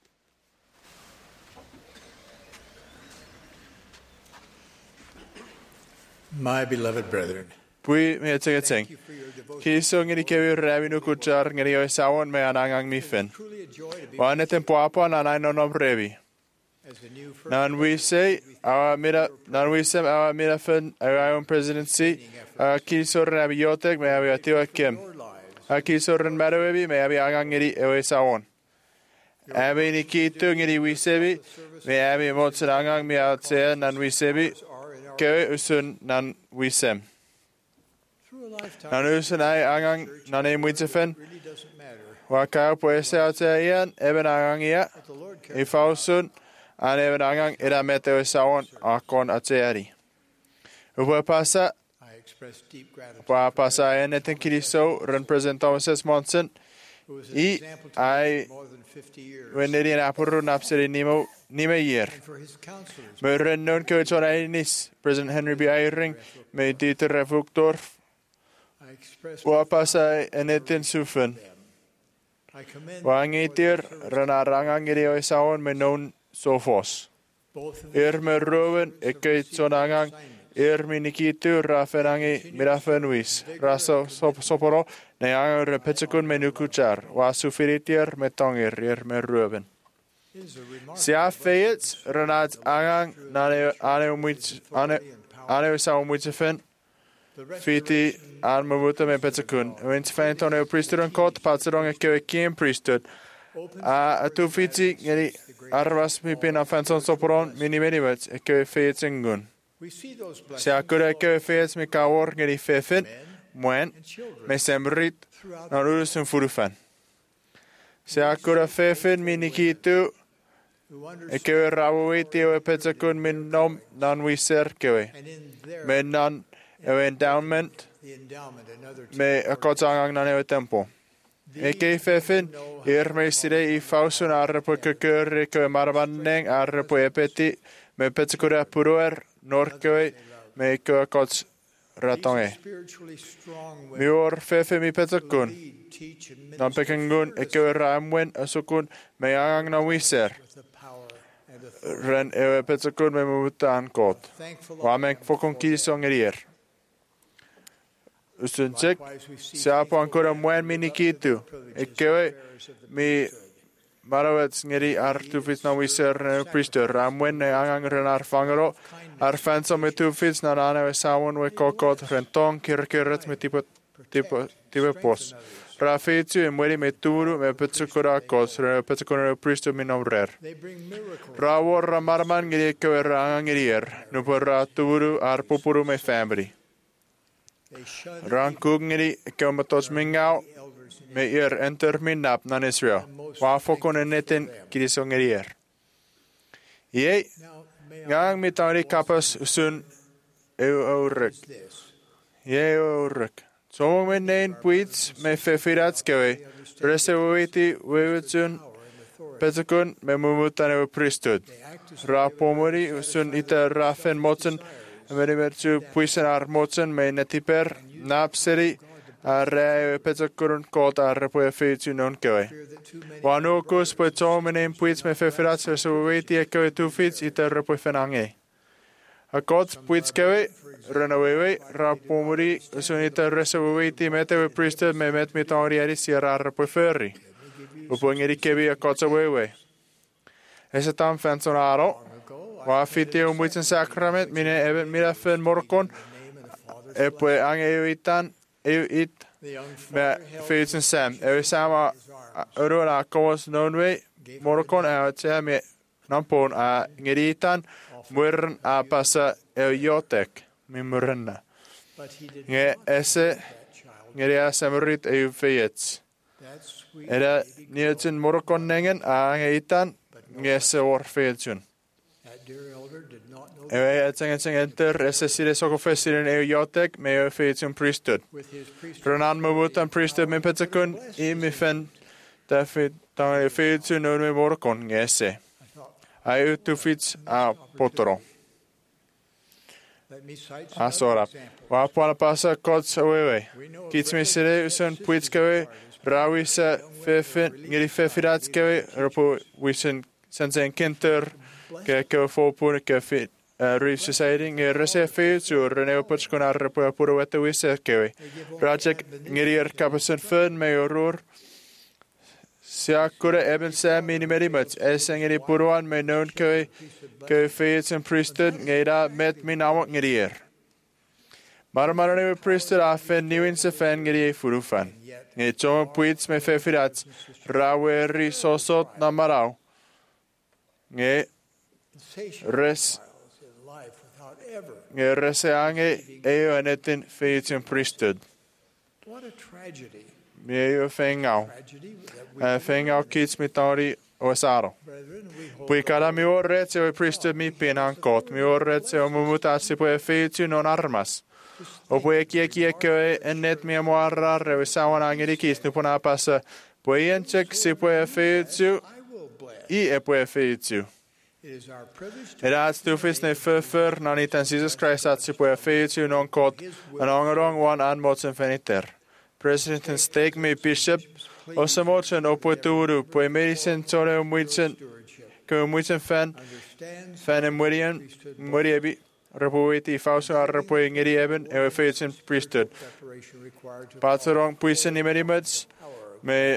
My beloved brethren, Pui me tenge thank ting. you for your devotion. Kiso ngeri kewi rabi nukuchar ngeri o sawon me anangang mi fin. Truly a joy to be Wane ten poapo na nai nonom rebi. as the new first Nan we say our mira nan we say our mira fin our own presidency. A kiso rabi yotek me abi atiwa kim. your lives. A kiso ren marawebi me abi angang ngeri e sawon. Abi ni kitu ngeri we sebi me abi motsen angang mi atse nan we sebi Are in our kewe usun nan we sem. through a lifetime Nan usun ai angang nan e muitse fin. really doesn't matter. Wa kau puese atse ian eben angang ia. But the Lord I cares. fausun an even angang ira meteo sawon akon atseari. Upa pasa I express deep gratitude. pa pasa en eten kiriso ren President Thomas S. Monson Who was an I example to I me for more than fifty years. weneri en apuru napseri nimo nime year. And for his counselors. Me ren non keuchon ainis President Henry B. Eyring me Dieter Refukdorf I express wa pasa en eten sufen. I commend Wa you for your ngitir service. ren arangang iri sawon me non sofos. Both of you Ir me roven e keuchon angang Ir minikitu rafenangi mirafenuis raso sop soporo ne angar repetsekun menukuchar wa sufiritier metongir ir me ruben. is a remarkable Sia feits renat angang nane ane umwits ane ane sa umwitsefen the fiti restoration an mamuta me petsekun. Wins fenton e priesthood kot patserong e kewe kim priesthood. opens A atu fiti ngeri arvas pipin afenson soporon mini minimets e kewe feits ingun. we see those blessings Se akura e kewe feits me kawor ngeri fefen mwen and children me semrit throughout na urusun furufan. Se akura fefen mi nikitu who e understand kewe rawawiti e petakun min nom nan wiser kewe. and in their Me nan e endowment the endowment another me akotangang nan e tempo. E ke fefen ir me sire i fausun arre po kekeur e kewe marabanneng arre po epeti me petsakura puruer norkewe me kua kots ratonge. Spiritually strong Mi or fefe mi petsakun. lead, teach, and Na minister pekangun ekewe raamwen asukun me angang na wiser. with the power and authority. Ren ewe petsakun me mutaan kot. Thankful Wa of me him fokon for kisong erier. Usunsik, Likewise, we see siapa ang faithful kurang men muen who mini conducted the kitu. privileges and Ikewe prayers of the mi priesthood. marawet ngeri ar tufits na wiser na priester. Ramwen na angang ren ar fangaro. Ar fanso me tufits na nana we sawon we kokot rentong kirkiret me tipo tipo tipo pos. Rafetsu e mweri me turu me petsukura kos re petsukura priester mi nomrer. They bring miracles. Rawor ramarman ngeri ikewe rangang ngerier. Nupura turu ar pupuru me family. They shun Rankug ngeri ikewe matos mingau. the elders in Me ir enter min nap nan Israel. Wa fokon en neten kirisong erier. Ie, Now, may I ngang mi tauri kapas usun eu aurek. this? Ie aurek. So me nein puits me fefirats kewe. Rese witi wewitsun petakun me mumutan ewe priesthood. Ra pomori usun ita rafen motsen. Meri mertsu puisen ar motsen me netiper napseri. Arre petakun kot arre poe feitsu non kewe. Fear that too many Wanukus po toominen puits me fefirats er so weti e kewe tu fits ita repo fenange. A kot puits kewe renawewe ra pomuri so ita reso weti mete we priesthood me met me tauri eri si ra repo ferri. Upo ngeri kewe a kot sa wewe. Ese tam fensonaro. Wa fiti o muitsen sakrament mine even mira fen morkon. E poe ange eu itan eu it the young me father held feitsen sam. Eu sama Uru na kawas nonwe morokon a tea me nampon a ngeritan muern a pasa e yotek mi murna. but he did Nge not ese that child. ngeri a samurit e feyets. That sweet Era baby nietin morokon nengen a ngeritan nge se or feyetsun. That dear elder did not know Ewe eteng eteng enter ese sire soko fesirin e yotek me e feyetsun priesthood. with his priesthood. Renan mabutan priesthood me petakun i mi fen Därför tar jag fyrt nu med morgon ngese. Ai ut fits a potoro. Let me cite some A other sora. examples. Wa pala pasa kots awewe. Kits me sire usun puitskawe. Rawi sa fefen ngiri fefiratskawe. Rapo wisen sensen kinter. Ke ke fopur ke fit. Reef Society ngir rese fyrt så reneo potskona rapo puro wete wise kewe. Rajek ngiri er kapasen fön me oror. Siakura eben sa minimerimat. Esengeri puruan me non ke ke feits en priesthood ngeda met min awak ngerier. Marmarane priesthood afen niwin se fen ngeri furufan. Nge choma puits me fefirats raweri sosot na marau. Nge res In life without ever. nge reseange eo anetin feits en priesthood. What a tragedy. Me eo fengau. Tragedy that we, Fengau kits mi tauri osaro. brethren, we hope Pui kada mi orret se o priesthood mi pinan kot. Mi orret se o mumutatsi pui feitsu non armas. O pui kia kia koe ennet mi amuarra revi sawan angeri kis nupuna pasa. Pui enchek si pui feitsu I will bless. i e pui feitsu. It is our privilege to Erat stufis ne förför nan itan Jesus Christ at si pui feitsu non kot. An angerong wan anmotsen feniter. President steg mi bishop. Osamotsen o pui turu. Pui medicine tore o muitsen. Ko muitsen fan. understand Fan en Murian, Muriabi, Rapuiti, Fauso, Rapu, ngeri eben, e feits in priesthood. preparation required to Paterong puisen i merimats, me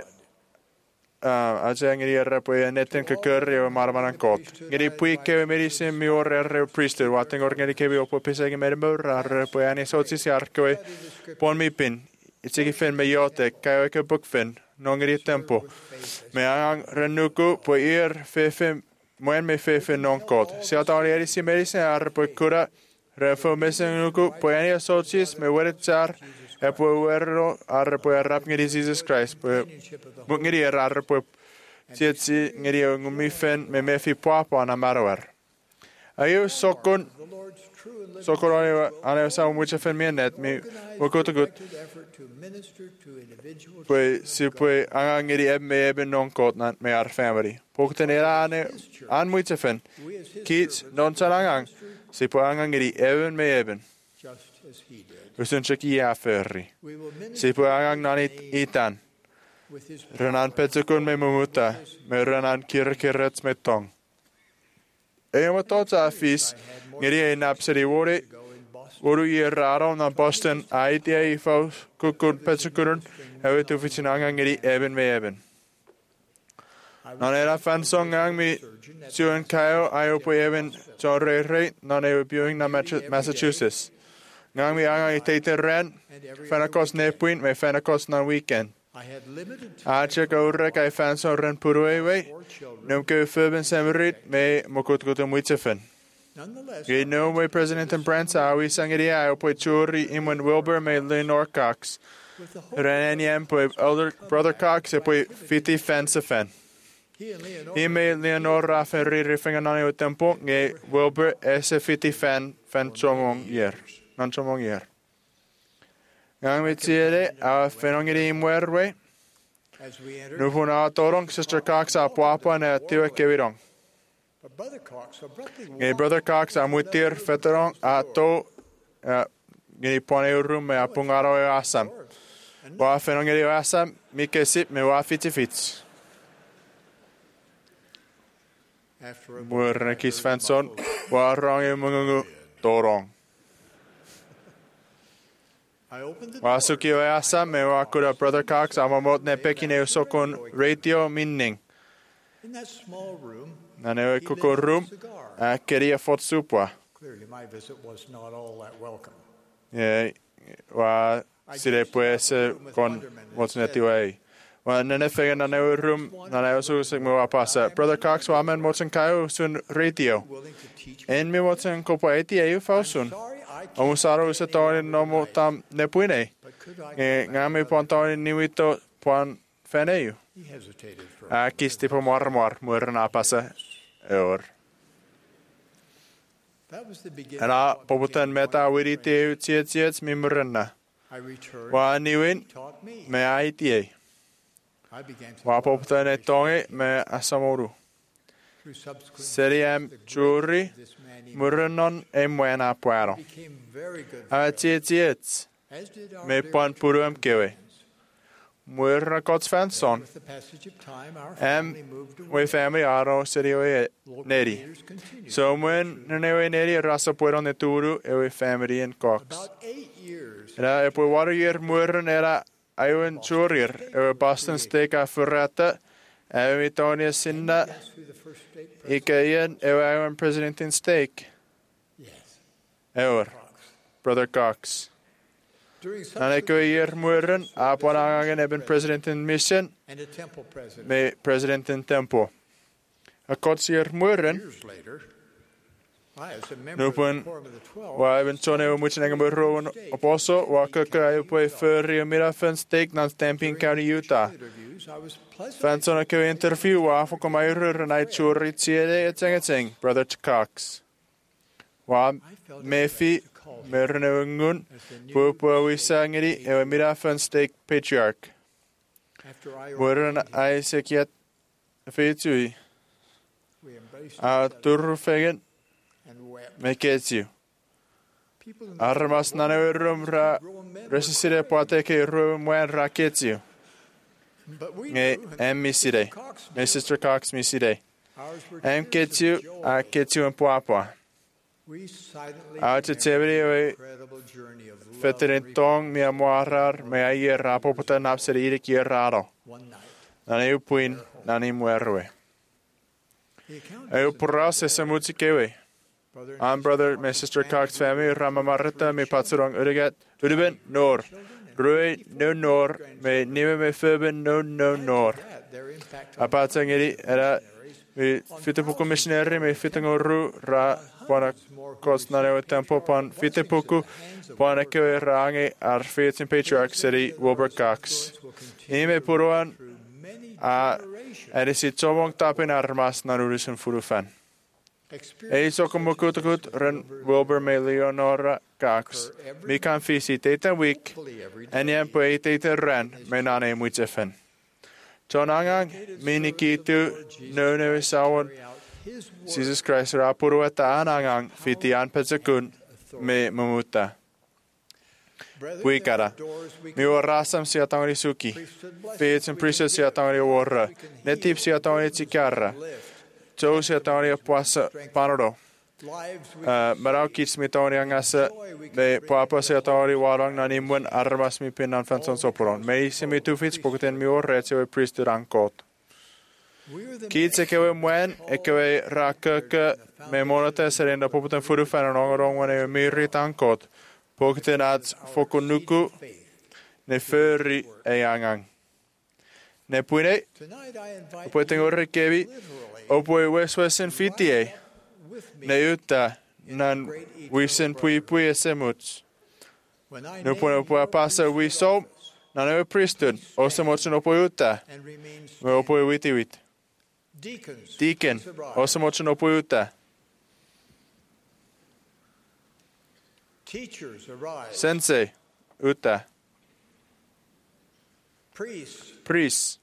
aja ngeri rapu neten keker e marmaran kot. Ngeri pui ke merisin mi or er priesthood, wating or ngeri ke opo piseg merimur, rapu ani sotis yarkoe, pon mi pin. Itsigi fen me yote, kaio ke book fen, non ngeri tempo. Me ang renuku, pu ir fefem, Mwen me fefe non kot. Se atauri eri si merisen ar po kura refo mesen nuku po ani asocis me weret char e po werro ar po rap ngiri Jesus Christ po bu ngiri ar po tietsi ngiri ngumi fen me me fi po po na marwar. Ayo sokon sokoroni ane sa mucha fermianet mi wakotagut pui si pui angangiri eb me eb non kot nan me ar family. Pokten era ane an mucha fen. Kids non sarangang si pui angangiri eben me eben. Usun chaki ya ferri. Si pui angang nanit itan. Renan petsukun me mumuta, me renan kirkirrets me tong. Ei ma tota fis, ngiri ei napseri wori, oru i raro na Boston aiti ei fau kukun petsukurun, ewe tu fitinanga ngiri eben me eben. Non era fansong ang mi suan kayo ayo po eben John Ray Ray, non ewe viewing na Massachusetts. Ngang mi angang i teite ren, fanakos ne puint, me fanakos na weekend. Acha gaurra kai fanso ren puruewe, num ke furben semerit me mokutkutu muitsefen. Ge no me President and Bransa awi sangiri ao po churi imwen Wilbur me Lenore Cox. Renaniam po elder brother Cox e po fiti fansefen. I me Leonore Rafferri rifinganani o tempo ge Wilbur ese fiti fan fan chomong yer. Non chomong yer. Ngang mitiere a fenongiri imwerwe. Nufuna torong Sister Cox a puapa na tiwe kevirong. Ngai Brother Cox a mutir feterong a to gini pone urum me a pungaro e asam. Wa fenongiri o asam mi kesip me wa fiti fits. Murne kis fanson wa rong e mungungu torong. Wasuki o asa me wa kura Brother Cox amamot ne pekine usokon radio minning. Na ne kuko room a keria fot supwa. Clearly, my visit was not all that welcome. Yeah, wa sire pues con motneti way. Wa nene fega na ne room na ne usu se mo pasa. Brother Cox wa men motsen kayo sun radio. En mi motsen kopo eti e fausun. Omusaro se tore no mo tam ne puine. E ngame pontore niwito pon feneu. A kisti po mor mor murna pasa eor. Ana pobutan meta wirite tsiet tsiet mi murna. Wa niwin me aitie. Wa pobutan etonge me asamoru. Seriam churi murnon e muena puaro. A tsiet tsiet me pon puruam kewe. Murna kots fanson. Em we family aro serio e neri. So when newe neri rasa puero neturu e we family in Cox. Era e po water year murna era ayun churir e Boston steak a furrata e we tonia sinna ikayen e ayun president in steak. Eor Brother Cox. Nane ko year muren a ponangan eben president in mission me president in tempo. A kots year muren nupun wa eben tone o muchen ngam ro oposo wa ka ka po fer mira fan steak nan Stamping County Utah. Fanson ko interview wa fo ko mai ro na churi tsiede eteng Brother Cox. Wa mefi Merneungun, Pupa Wisangiri, e Mira fan steak patriarch. Weren Isaac yet Fetui. A Turfegen, make it you. Armas Nanarum ra resistere poteke room when raketsu. E M Misside, my sister Cox Misside. M Ketsu, a Ketsu and Papa. A te teveri e feterin tong mi amoarar me a ier rapopota napser irik ier raro. Nani upuin, nani muerwe. E upuras e samutsi kewe. I'm brother, my sister Cox family, Ramamarita, me patsurong urigat, uriben, nor. Rui, no nor, me nime me furben, no, no, nor. A patsangiri, era, me fitepuku missionary, me fitangoru, ra, Pona kostnare tempo pon fitepuku pona ke rangi ar fetin patriarch city Wilbur Cox. Ime puruan a edisi tomong tapin armas nanurusun furufan. Ei sokomukut ren Wilbur me Leonora Cox. Mikan fisi teitä week. Enien pui teitä ren me nane muitsefen. John angang mini kiitu nöne sawan. Jesus Christ rapuru että angang fiti an petsakun me mamuta. Puikara. Mi on rasam sieltä on suki. Feitsen priesthood sieltä on vuoro. Netip sieltä on tsikärra. Joe sieltä on puassa panodo. Marau kits mi toni angassa. Me papa sieltä on vuorong na nimuen arvas mi pinnan fanson sopuron. Me isi mi tufits pokuten mi on reetsoi priesthood ankot. Kiitse kewe muen ekewe rakkökö me monota serenda poputen furufanon ongodong wane mi ritankot. Pokten at fokunuku ne föri ei angang. Ne puine opoi tengorre kevi opoi weswesen fitie. Ne yttä nan wisen pui pui esemuts. Ne opoi opoi passa wiso nan ei priesthood osamotsen opoi yttä. Me opoi witiwit. Deacon osamotsen opoi yttä. Teachers arise. Sensei, uta. Priests. Priest.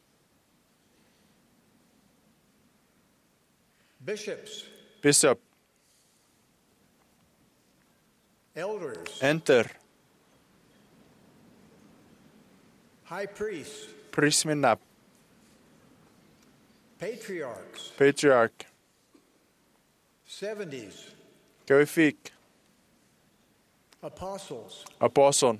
Bishops. Bishop. Elders. Enter. High priests. Priest minnap. Patriarchs. Patriarch. Seventies. Kawifik. Apostles. Apostle.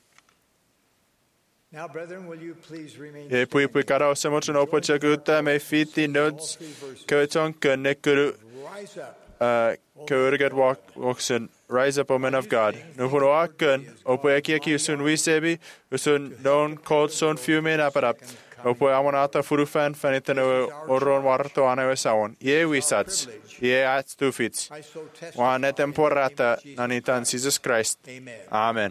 Now, brethren, will you please remain Ye pui pui kara osamotsen opo chakuta me fiti notes. Kawiton kanekuru. rise up. Kaurigad walksen. Rise up, O men of God. Nupuno akken. Opo ekiaki usun wisebi. Usun non called son few men aparap. Opo amonata furufan fanitano oron warto anawe sawon. Ye wisats. Ye at stufits. I so testify. Wane temporata nanitan Jesus Christ. Amen. Amen.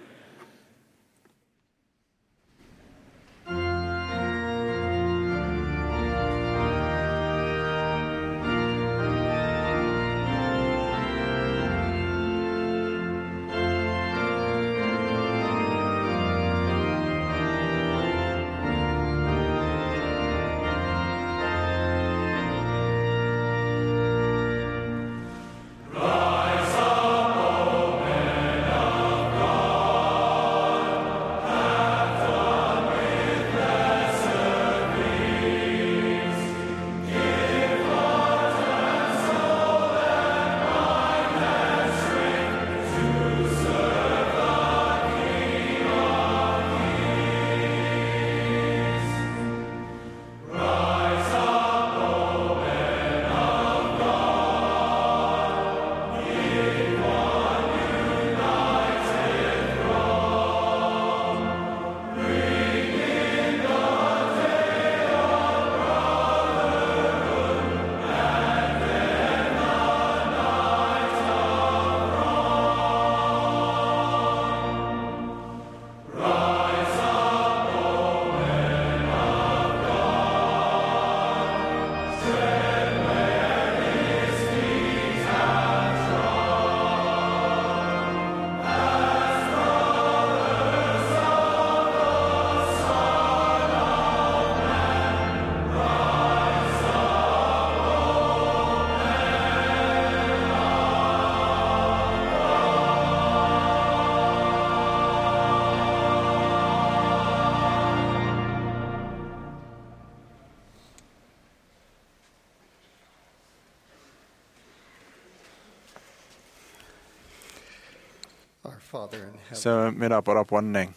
Our Father in heaven, So minä para ponneng.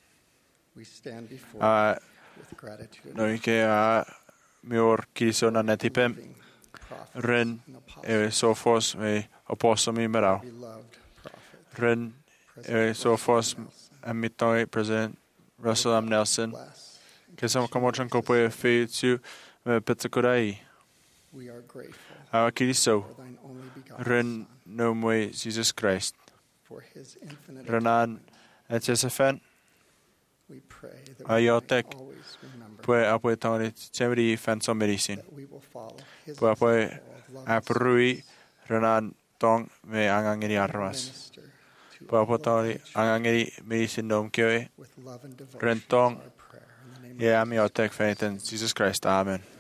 we stand before Uh, you with gratitude. no ike a mior kisona netipem. Living prophets Ren and apostles, e sofos me apostle mi merau. beloved prophet, Ren e sofos amitoi president Russell M. Nelson. bless. Kesam kamochan kopo e feitu me petsakurai. We are grateful Awa kiriso. for thine only begotten Ren Son, no mwe Jesus Christ. for his infinite Renan et Josephen. We pray that A we jotek may always remember pue apue taoni tsevri fenso medisin. that we will follow his Pue apue example of love and aprui renan tong me angangeri armas. minister to Pue all apue of taoni nature angangeri medisin dom kioe. with love and devotion. Rentong is our prayer. In the name of ye ami jotek feniten Jesus Christ. Amen.